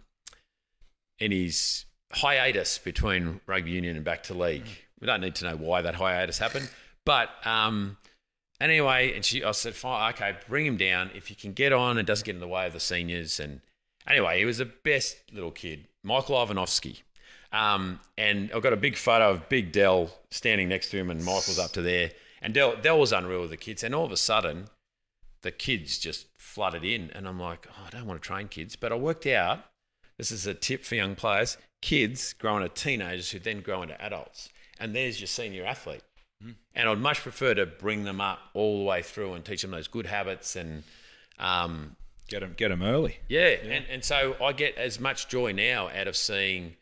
in his hiatus between rugby union and back to league. We don't need to know why that hiatus happened. But... um. Anyway, and she, I said, fine, okay, bring him down. If you can get on, it doesn't get in the way of the seniors. And anyway, he was the best little kid, Michael Ivanovsky. Um, and I've got a big photo of Big Dell standing next to him, and Michael's up to there. And Dell, Dell was unreal with the kids. And all of a sudden, the kids just flooded in. And I'm like, oh, I don't want to train kids. But I worked out, this is a tip for young players, kids grow into teenagers who then grow into adults. And there's your senior athlete. And I'd much prefer to bring them up all the way through and teach them those good habits, and um, get them get them early. Yeah, yeah. And, and so I get as much joy now out of seeing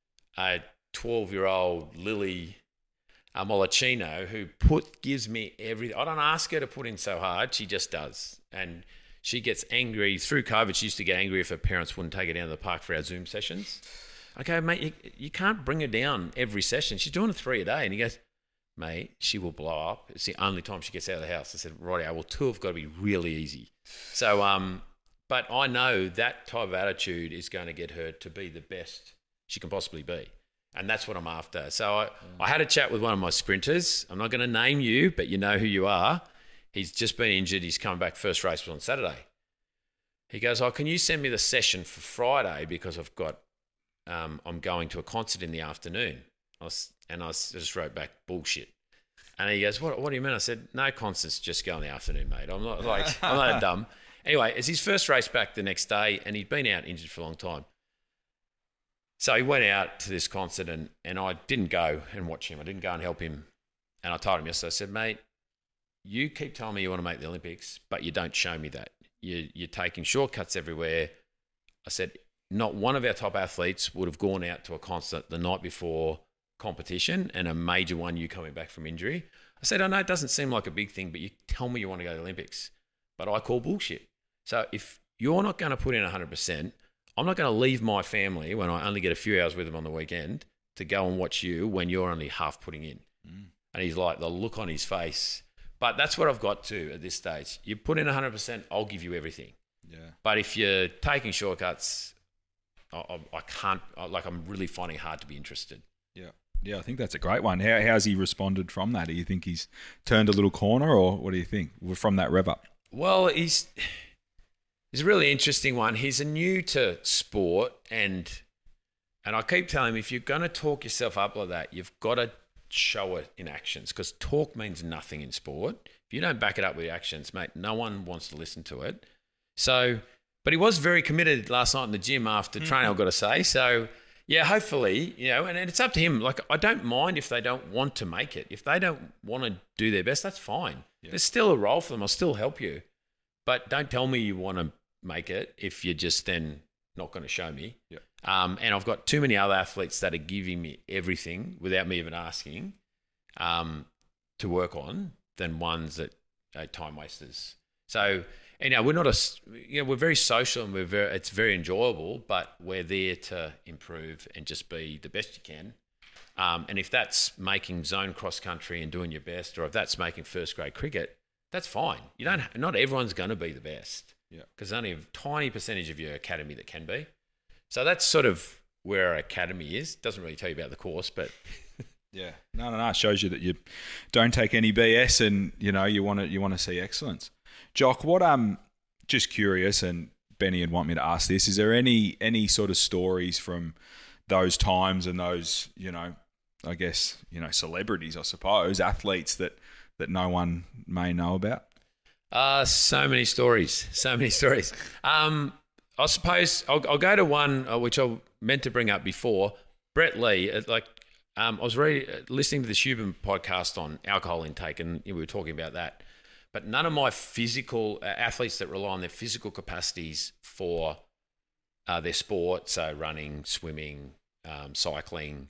a twelve-year-old Lily uh, Mollicino who put gives me everything. I don't ask her to put in so hard; she just does. And she gets angry. Through COVID, she used to get angry if her parents wouldn't take her down to the park for our Zoom sessions. Okay, mate, you, you can't bring her down every session. She's doing three a day, and he goes, mate, she will blow up. It's the only time she gets out of the house. I said, right, well, two have got to be really easy. So, um, but I know that type of attitude is going to get her to be the best she can possibly be. And that's what I'm after. So I, mm. I had a chat with one of my sprinters. I'm not going to name you, but you know who you are. He's just been injured. He's coming back. First race was on Saturday. He goes, oh, can you send me the session for Friday because I've got, um, I'm going to a concert in the afternoon. I was, and I was, just wrote back, bullshit. And he goes, what, what do you mean? I said, no concerts, just go in the afternoon, mate. I'm not like, I'm not that dumb. Anyway, it's his first race back the next day, and he'd been out injured for a long time. So he went out to this concert, and, and I didn't go and watch him. I didn't go and help him. And I told him yesterday, I said, mate, you keep telling me you want to make the Olympics, but you don't show me that. You, you're taking shortcuts everywhere. I said, not one of our top athletes would have gone out to a concert the night before competition, and a major one, you coming back from injury. I said, I know it doesn't seem like a big thing, but you tell me you want to go to the Olympics. But I call bullshit. So if you're not going to put in one hundred percent, I'm not going to leave my family when I only get a few hours with them on the weekend to go and watch you when you're only half putting in. Mm. And he's like, the look on his face. But that's what I've got to at this stage. You put in one hundred percent, I'll give you everything. Yeah. But if you're taking shortcuts, I, I, I can't, I, like I'm really finding it hard to be interested. Yeah. Yeah, I think that's a great one. How how's he responded from that? Do you think he's turned a little corner, or what do you think from that rev up? Well, he's he's a really interesting one. He's a new to sport, and and I keep telling him, if you're going to talk yourself up like that, you've got to show it in actions, because talk means nothing in sport. If you don't back it up with actions, mate, no one wants to listen to it. So, but he was very committed last night in the gym after mm-hmm. training, I've got to say. So, yeah, hopefully, you know, and, and it's up to him. Like, I don't mind if they don't want to make it. If they don't want to do their best, that's fine. Yeah. There's still a role for them. I'll still help you. But don't tell me you want to make it if you're just then not going to show me. Yeah. Um, and I've got too many other athletes that are giving me everything without me even asking um, to work on than ones that are time wasters. So, you know, we're not a, you know, we're very social and we're very, it's very enjoyable, but we're there to improve and just be the best you can. Um, and if that's making zone cross country and doing your best, or if that's making first grade cricket, that's fine. You don't, not everyone's going to be the best. Yeah. Because there's only a tiny percentage of your academy that can be. So that's sort of where our academy is. Doesn't really tell you about the course, but yeah, no, no, no. It shows you that you don't take any B S, and you know you want to you want to see excellence. Jock, what um, just curious, and Benny would want me to ask this: is there any any sort of stories from those times and those, you know, I guess, you know, celebrities, I suppose, athletes that that no one may know about? Uh, so many stories, so many stories. Um, I suppose I'll, I'll go to one uh, which I meant to bring up before. Brett Lee, uh, like um, I was really uh, listening to the Subin podcast on alcohol intake, and you know, we were talking about that. But none of my physical uh, athletes that rely on their physical capacities for uh, their sport, so running, swimming, um, cycling,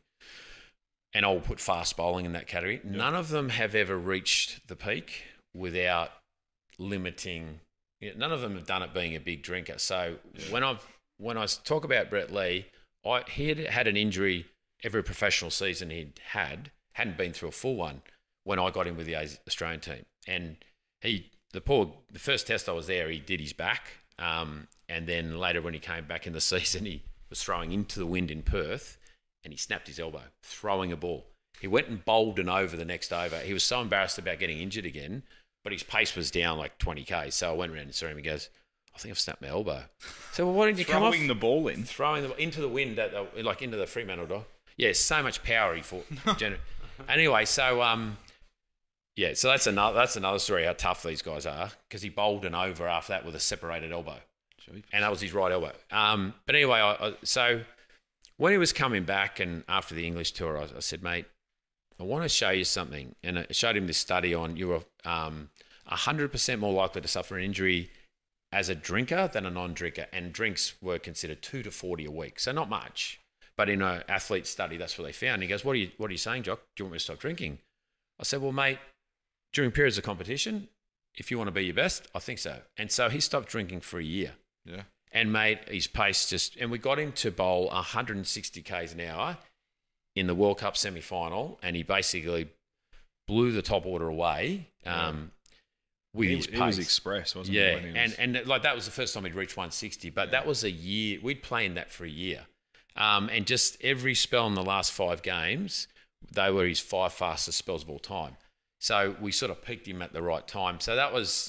and I'll put fast bowling in that category. Yep. None of them have ever reached the peak without limiting. You know, none of them have done it being a big drinker. So yeah. when I when I talk about Brett Lee, I he had had an injury every professional season he'd had, hadn't been through a full one when I got him with the Australian team. And he, the poor, the first test I was there, he did his back. Um, and then later when he came back in the season, he was throwing into the wind in Perth and he snapped his elbow, throwing a ball. He went and bowled an over the next over. He was so embarrassed about getting injured again, but his pace was down like twenty K. So I went around and saw him. He goes, I think I've snapped my elbow. So well, why didn't you come off? Throwing the ball in? Throwing the, into the wind, at the, like into the Fremantle door. Yeah, so much power he fought. Anyway, so um, yeah, so that's another that's another story how tough these guys are, because he bowled an over after that with a separated elbow, and that was his right elbow. Um, but anyway, I, I, so when he was coming back and after the English tour, I, I said, mate, I want to show you something, and I showed him this study on you were um one hundred percent more likely to suffer an injury as a drinker than a non-drinker, and drinks were considered two to forty a week, so not much. But in an athlete study, that's what they found. And he goes, what are you what are you saying, Jock? Do you want me to stop drinking? I said, well, mate, during periods of competition, if you want to be your best, I think so. And so he stopped drinking for a year. Yeah. And made his pace just, and we got him to bowl one hundred sixty Ks an hour in the World Cup semi-final, and he basically blew the top order away um, yeah. with he, his pace. He was express, wasn't yeah. he? Yeah, and, and like that was the first time he'd reached one sixty, but yeah. that was a year, we'd planned that for a year. Um, and just every spell in the last five games, they were his five fastest spells of all time. So we sort of peaked him at the right time. So that was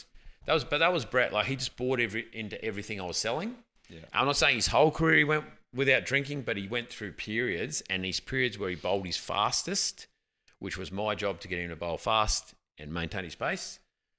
That was, but that was Brett. Like he just bought every into everything I was selling. Yeah. I'm not saying his whole career he went without drinking, but he went through periods, and these periods where he bowled his fastest, which was my job to get him to bowl fast and maintain his pace.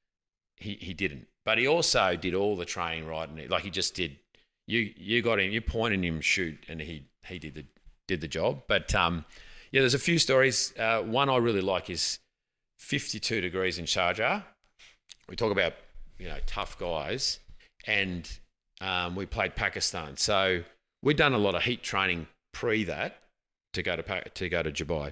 He he didn't, but he also did all the training right, and like he just did. You you got him, you pointed him shoot, and he he did the did the job. But um, yeah, there's a few stories. Uh, one I really like is fifty-two degrees in Sharjah. We talk about you know tough guys, and um, we played Pakistan. So we'd done a lot of heat training pre that to go to pa- to go to Dubai.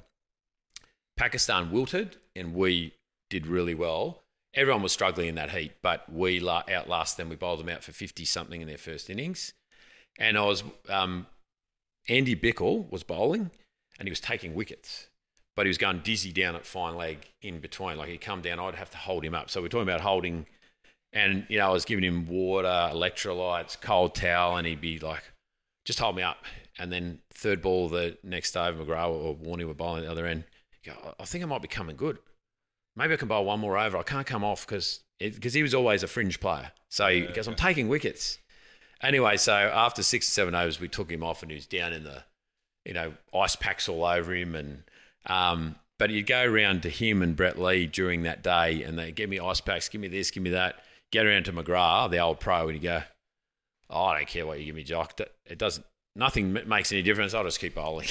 Pakistan wilted, and we did really well. Everyone was struggling in that heat, but we la- outlasted them. We bowled them out for fifty-something in their first innings. And I was um, Andy Bickle was bowling, and he was taking wickets, but he was going dizzy down at fine leg in between. Like he'd come down, I'd have to hold him up. So we're talking about holding, and you know I was giving him water, electrolytes, cold towel, and he'd be like, just hold me up. And then third ball the next day, McGrath or Warney were bowling at the other end. Go, I think I might be coming good. Maybe I can bowl one more over. I can't come off because because he was always a fringe player. So he yeah, goes, I'm okay. taking wickets. Anyway, so after six or seven overs, we took him off, and he was down in the, you know, ice packs all over him. And um, but you'd go around to him and Brett Lee during that day, and they give me ice packs, give me this, give me that. Get around to McGrath, the old pro, and you go, oh, I don't care what you give me, Jock. It doesn't. Nothing makes any difference. I'll just keep bowling.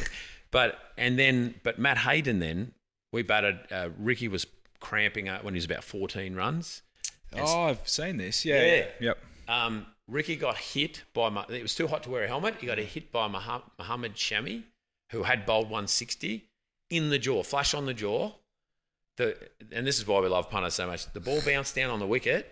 but and then, but Matt Hayden then. We batted, uh, Ricky was cramping up when he was about fourteen runs. And Oh, I've seen this. Yeah. Yeah. Yep. Um, Ricky got hit by, it was too hot to wear a helmet. He got a hit by Muhammad Shami, who had bowled one sixty in the jaw, flush on the jaw. The, and this is why we love punters so much. The ball bounced down on the wicket,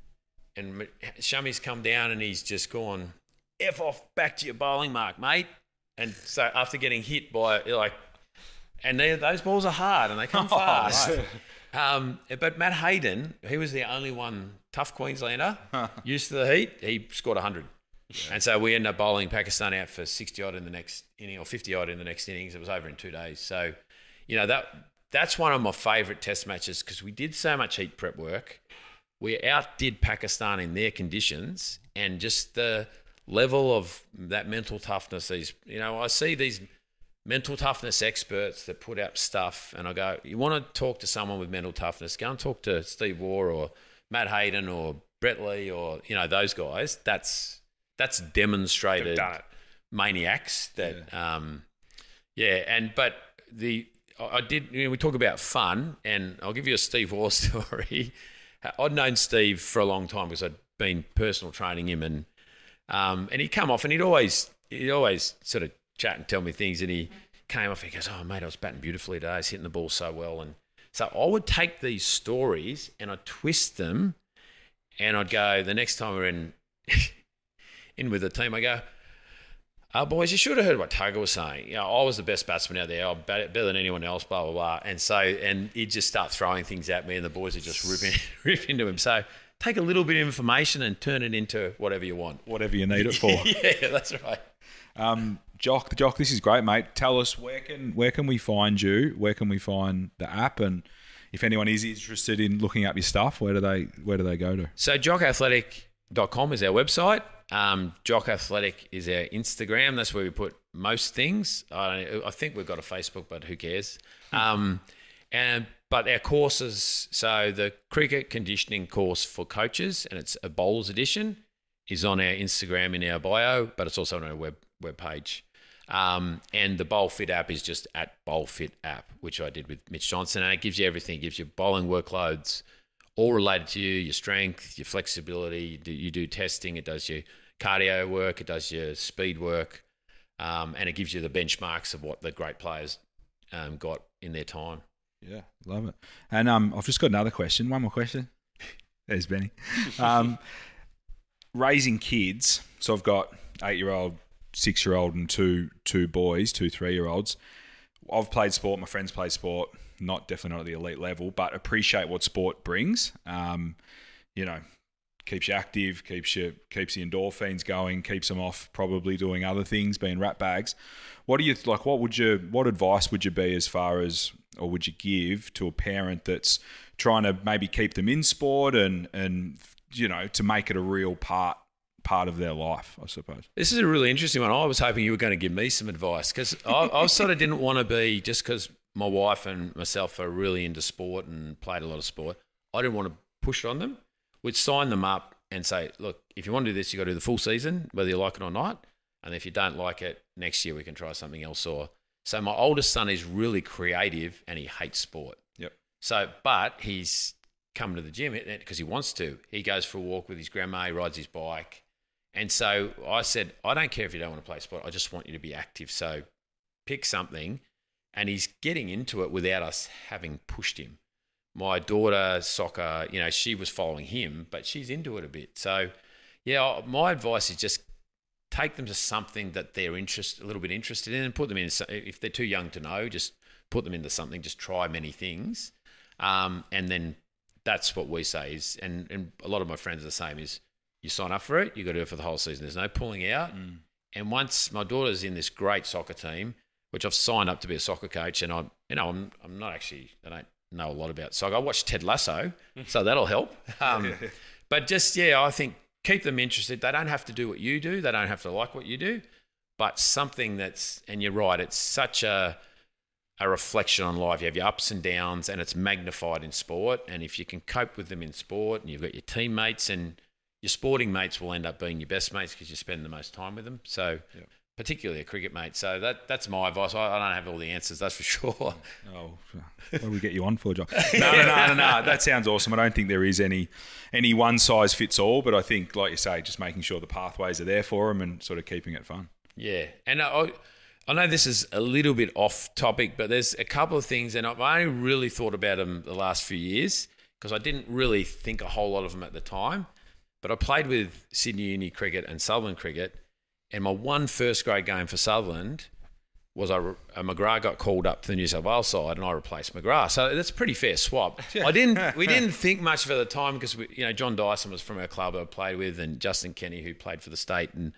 and Shami's come down, and he's just gone, F off, back to your bowling mark, mate. And so after getting hit by, like, and they, those balls are hard and they come Oh, fast. right. Um, but Matt Hayden, he was the only one, tough Queenslander, used to the heat. He scored one hundred. Yeah. And so we ended up bowling Pakistan out for sixty odd in the next inning, or fifty odd in the next innings. It was over in two days. So, you know, that that's one of my favourite test matches because we did so much heat prep work. We outdid Pakistan in their conditions, and just the level of that mental toughness. These, you know, I see these mental toughness experts that put out stuff, and I go, you want to talk to someone with mental toughness, go and talk to Steve Waugh or Matt Hayden or Brett Lee or, you know, those guys. That's that's demonstrated They've done it. maniacs that, yeah. Um, yeah, and but the I did, you know, we talk about fun, and I'll give you a Steve Waugh story. I'd known Steve for a long time because I'd been personal training him, and um, and he'd come off, and he'd always he'd always sort of chat and tell me things, and he came off, he goes, oh mate, I was batting beautifully today, I was hitting the ball so well. And so I would take these stories and I'd twist them, and I'd go, the next time we're in in with the team, I go, oh boys, you should have heard what Tugger was saying. You know, I was the best batsman out there, I'm better than anyone else, blah blah blah. And so, and he'd just start throwing things at me, and the boys would just rip, in, rip into him. So take a little bit of information and turn it into whatever you want. Whatever you need it for. Yeah, that's right. Um, Jock, Jock, this is great, mate. Tell us, where can where can we find you? Where can we find the app? And if anyone is interested in looking up your stuff, where do they where do they go to? So jock athletic dot com is our website. Um, Jock Athletic is our Instagram. That's where we put most things. I, I think we've got a Facebook, but who cares? Um, and but our courses, so the cricket conditioning course for coaches, and it's a bowlers edition, is on our Instagram in our bio, but it's also on our web web page. Um, and the BowlFit app is just at BowlFit app, which I did with Mitch Johnson, and it gives you everything. It gives you bowling workloads, all related to you, your strength, your flexibility. You do, you do testing. It does your cardio work. It does your speed work, um, and it gives you the benchmarks of what the great players um, got in their time. Yeah, love it. And um, I've just got another question. One more question. There's Benny. Um, raising kids. So I've got eight-year-old, six-year-old, and two two boys, two three-year-olds. I've played sport. My friends play sport. Not definitely not at the elite level, but appreciate what sport brings. Um, you know, keeps you active, keeps you keeps the endorphins going, keeps them off probably doing other things, being rat bags. What do you like? What would you? What advice would you be as far as or would you give to a parent that's trying to maybe keep them in sport and, and you know, to make it a real part part of their life, I suppose? This is a really interesting one. I was hoping you were going to give me some advice because I, I sort of didn't want to be, just because my wife and myself are really into sport and played a lot of sport, I didn't want to push it on them. We'd sign them up and say, look, if you want to do this, you've got to do the full season, whether you like it or not. And if you don't like it, next year we can try something else. Or so my oldest son is really creative and he hates sport. Yep. So, but he's come to the gym because he wants to. He goes for a walk with his grandma, he rides his bike. And so I said, I don't care if you don't want to play sport. I just want you to be active. So pick something. And he's getting into it without us having pushed him. My daughter, soccer, you know, she was following him, but she's into it a bit. So, yeah, my advice is just take them to something that they're interest, a little bit interested in and put them in. If they're too young to know, just put them into something. Just try many things. Um, and then that's what we say is, and, and a lot of my friends are the same, is you sign up for it, you got to do it for the whole season. There's no pulling out. Mm. And once my daughter's in this great soccer team, which I've signed up to be a soccer coach, and I'm, you know, I'm, I'm not actually, I don't know a lot about soccer. I watch Ted Lasso, so that'll help. Um, but just, yeah, I think keep them interested. They don't have to do what you do. They don't have to like what you do, but something that's, and you're right, it's such a, a reflection on life. You have your ups and downs, and it's magnified in sport. And if you can cope with them in sport, and you've got your teammates, and your sporting mates will end up being your best mates because you spend the most time with them. So yep. Particularly a cricket mate. So that that's my advice. I, I don't have all the answers, that's for sure. Oh, what do we get you on for, John? No, no, no, no, no. That sounds awesome. I don't think there is any any one size fits all, but I think, like you say, just making sure the pathways are there for them and sort of keeping it fun. Yeah, and I, I know this is a little bit off topic, but there's a couple of things, and I've only really thought about them the last few years because I didn't really think a whole lot of them at the time. But I played with Sydney Uni Cricket and Sutherland Cricket, and my one first grade game for Sutherland was I, a McGrath got called up to the New South Wales side, and I replaced McGrath. So that's a pretty fair swap. I didn't. We didn't think much of it at the time because we, you know, John Dyson was from our club I played with, and Justin Kenny who played for the state, and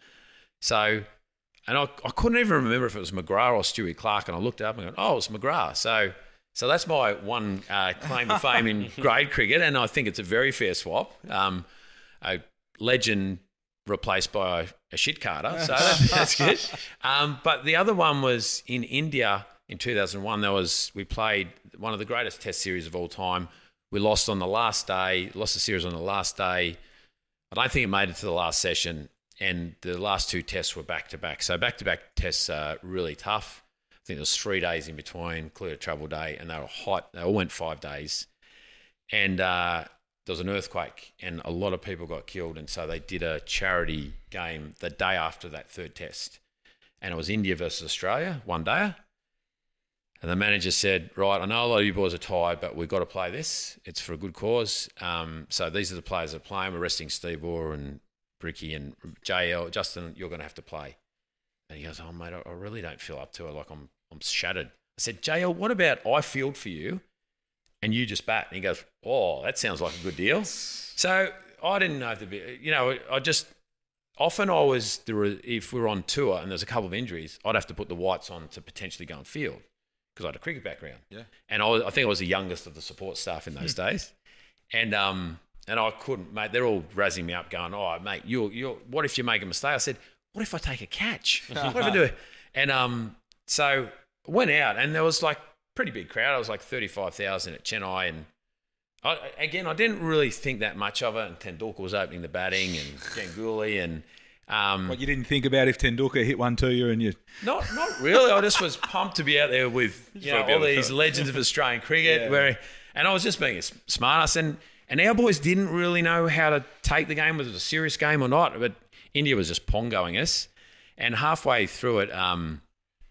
so and I, I couldn't even remember if it was McGrath or Stewie Clark, and I looked up and I went, oh, it's McGrath. So so that's my one uh, claim to fame in grade cricket, and I think it's a very fair swap. Um, a legend replaced by a shit carter, so that's, that's good. Um, but the other one was in India in two thousand one. There was we played one of the greatest Test series of all time. We lost on the last day, lost the series on the last day. I don't think it made it to the last session, and the last two Tests were back to back. So back to back Tests are really tough. I think there was three days in between, including a travel day, and they were hot. They all went five days, and uh, there was an earthquake and a lot of people got killed, and so they did a charity game the day after that third Test, and it was India versus Australia, one day. And the manager said, right, I know a lot of you boys are tired, but we've got to play this. It's for a good cause. Um, so these are the players that are playing. We're resting Steve Waugh and Bricky and J L. Justin, you're going to have to play. And he goes, oh, mate, I really don't feel up to it. Like I'm I'm shattered. I said, J L, what about I field for you and you just bat? And he goes, oh, that sounds like a good deal. So I didn't know if there'd be, you know, I just, often I was, if we were on tour and there's a couple of injuries, I'd have to put the whites on to potentially go and field because I had a cricket background. Yeah. And I, was, I think I was the youngest of the support staff in those days. And um, and I couldn't, mate, they're all razzing me up going, oh, mate, you're, you're, what if you make a mistake? I said, what if I take a catch? What if I do it? And um, so I went out and there was like, pretty big crowd. I was like thirty-five thousand at Chennai, and I, again, I didn't really think that much of it. And Tendulkar was opening the batting, and Ganguly, and um, what you didn't think about if Tendulkar hit one to you, and you not not really. I just was pumped to be out there with you know all these legends of Australian cricket, yeah. where, and I was just being a smartass, and and our boys didn't really know how to take the game, whether it was a serious game or not. But India was just pongoing us, and halfway through it. Um,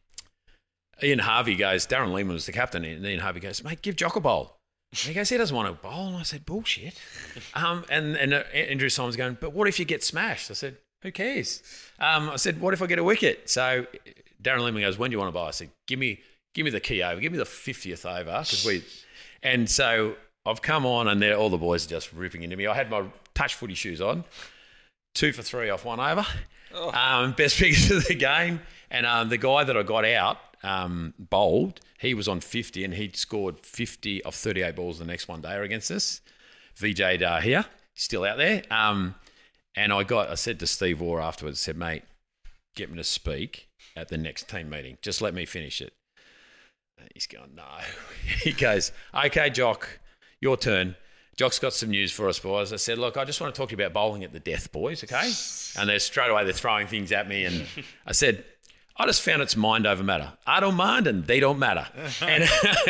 Ian Harvey goes, Darren Lehman was the captain, and Ian Harvey goes, mate, give Jock a bowl. And he goes, he doesn't want to bowl. And I said, bullshit. Um, and and uh, Andrew Simon's going, but what if you get smashed? I said, who cares? Um, I said, what if I get a wicket? So Darren Lehman goes, when do you want to bowl? I said, give me give me the key over. Give me the fiftieth over. Cause we, and so I've come on, and all the boys are just ripping into me. I had my touch footy shoes on, two for three off one over. Oh. Um, best figures of the game. And um, the guy that I got out, um, bowled, he was on fifty and he'd scored fifty of thirty-eight balls the next one day against us. Vijay Dahiya, still out there. Um, and I got, I said to Steve Waugh afterwards, I said, mate, get me to speak at the next team meeting. Just let me finish it. And he's going, no. He goes, okay, Jock, your turn. Jock's got some news for us, boys. I said, look, I just want to talk to you about bowling at the death, boys, okay? And they're straight away, they're throwing things at me. And I said, I just found it's mind over matter. I don't mind and they don't matter. And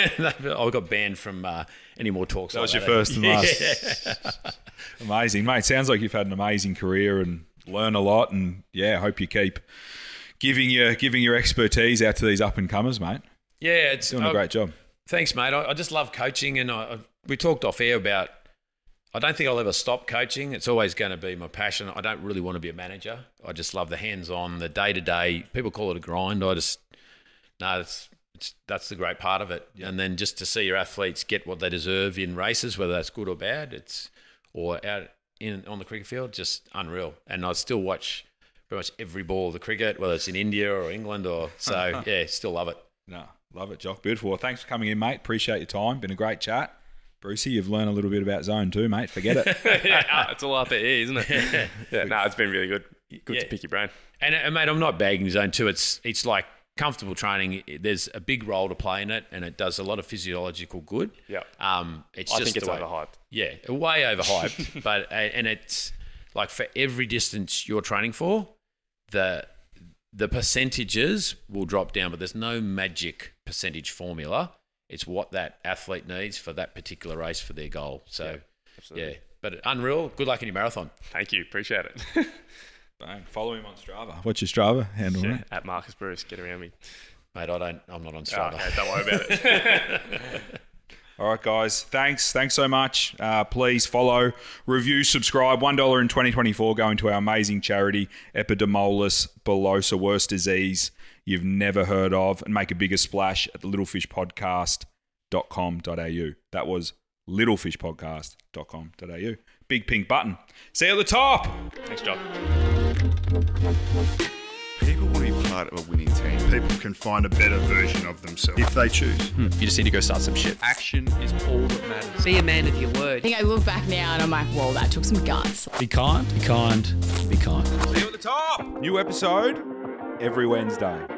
I got banned from uh, any more talks. That like was your that. first and last. Yeah. Amazing, mate. Sounds like you've had an amazing career and learn a lot. And yeah, I hope you keep giving your giving your expertise out to these up and comers, mate. Yeah, it's Doing a I- great job. Thanks, mate. I, I just love coaching, and I, I, we talked off air about. I don't think I'll ever stop coaching. It's always going to be my passion. I don't really want to be a manager. I just love the hands-on, the day-to-day. People call it a grind. I just no, it's, it's that's the great part of it. And then just to see your athletes get what they deserve in races, whether that's good or bad, it's or out in on the cricket field, just unreal. And I still watch pretty much every ball of the cricket, whether it's in India or England, or so. Yeah, still love it. No, love it, Jock. Beautiful. Well, thanks for coming in, mate. Appreciate your time. Been a great chat. Brucey, you've learned a little bit about zone too, mate. Forget it. Yeah, it's all up at here, isn't it? Yeah, no, it's been really good. Good Yeah. to pick your brain. And, and mate, I'm not bagging zone two. It's it's like comfortable training. There's a big role to play in it, and it does a lot of physiological good. Yeah. Um, it's I just think it's the way- overhyped. Yeah, way overhyped. but and it's like for every distance you're training for, the the percentages will drop down, but there's no magic percentage formula. It's what that athlete needs for that particular race for their goal. So, absolutely. yeah. But unreal. Good luck in your marathon. Thank you. Appreciate it. Bang. Follow him on Strava. What's your Strava handle, Yeah, mate? at Marcus Bruce, get around me. Mate, I don't, I'm not on Oh, Strava. okay, don't worry about it. All right, guys. Thanks. Thanks so much. Uh, please follow, review, subscribe. one dollar in twenty twenty-four going to our amazing charity, Epidermolysis bullosa, worst disease you've never heard of, and make a bigger splash at the littlefish podcast dot com dot a u. That was littlefish podcast dot com dot a u. Big pink button. See you at the top. Thanks, Jock. People want to be part of a winning team. People can find a better version of themselves if they choose. You just need to go start some shit. Action is all that matters. Be a man of your word. I think I look back now and I'm like, whoa, that took some guts. Be kind, be kind, be kind. See you at the top. New episode every Wednesday.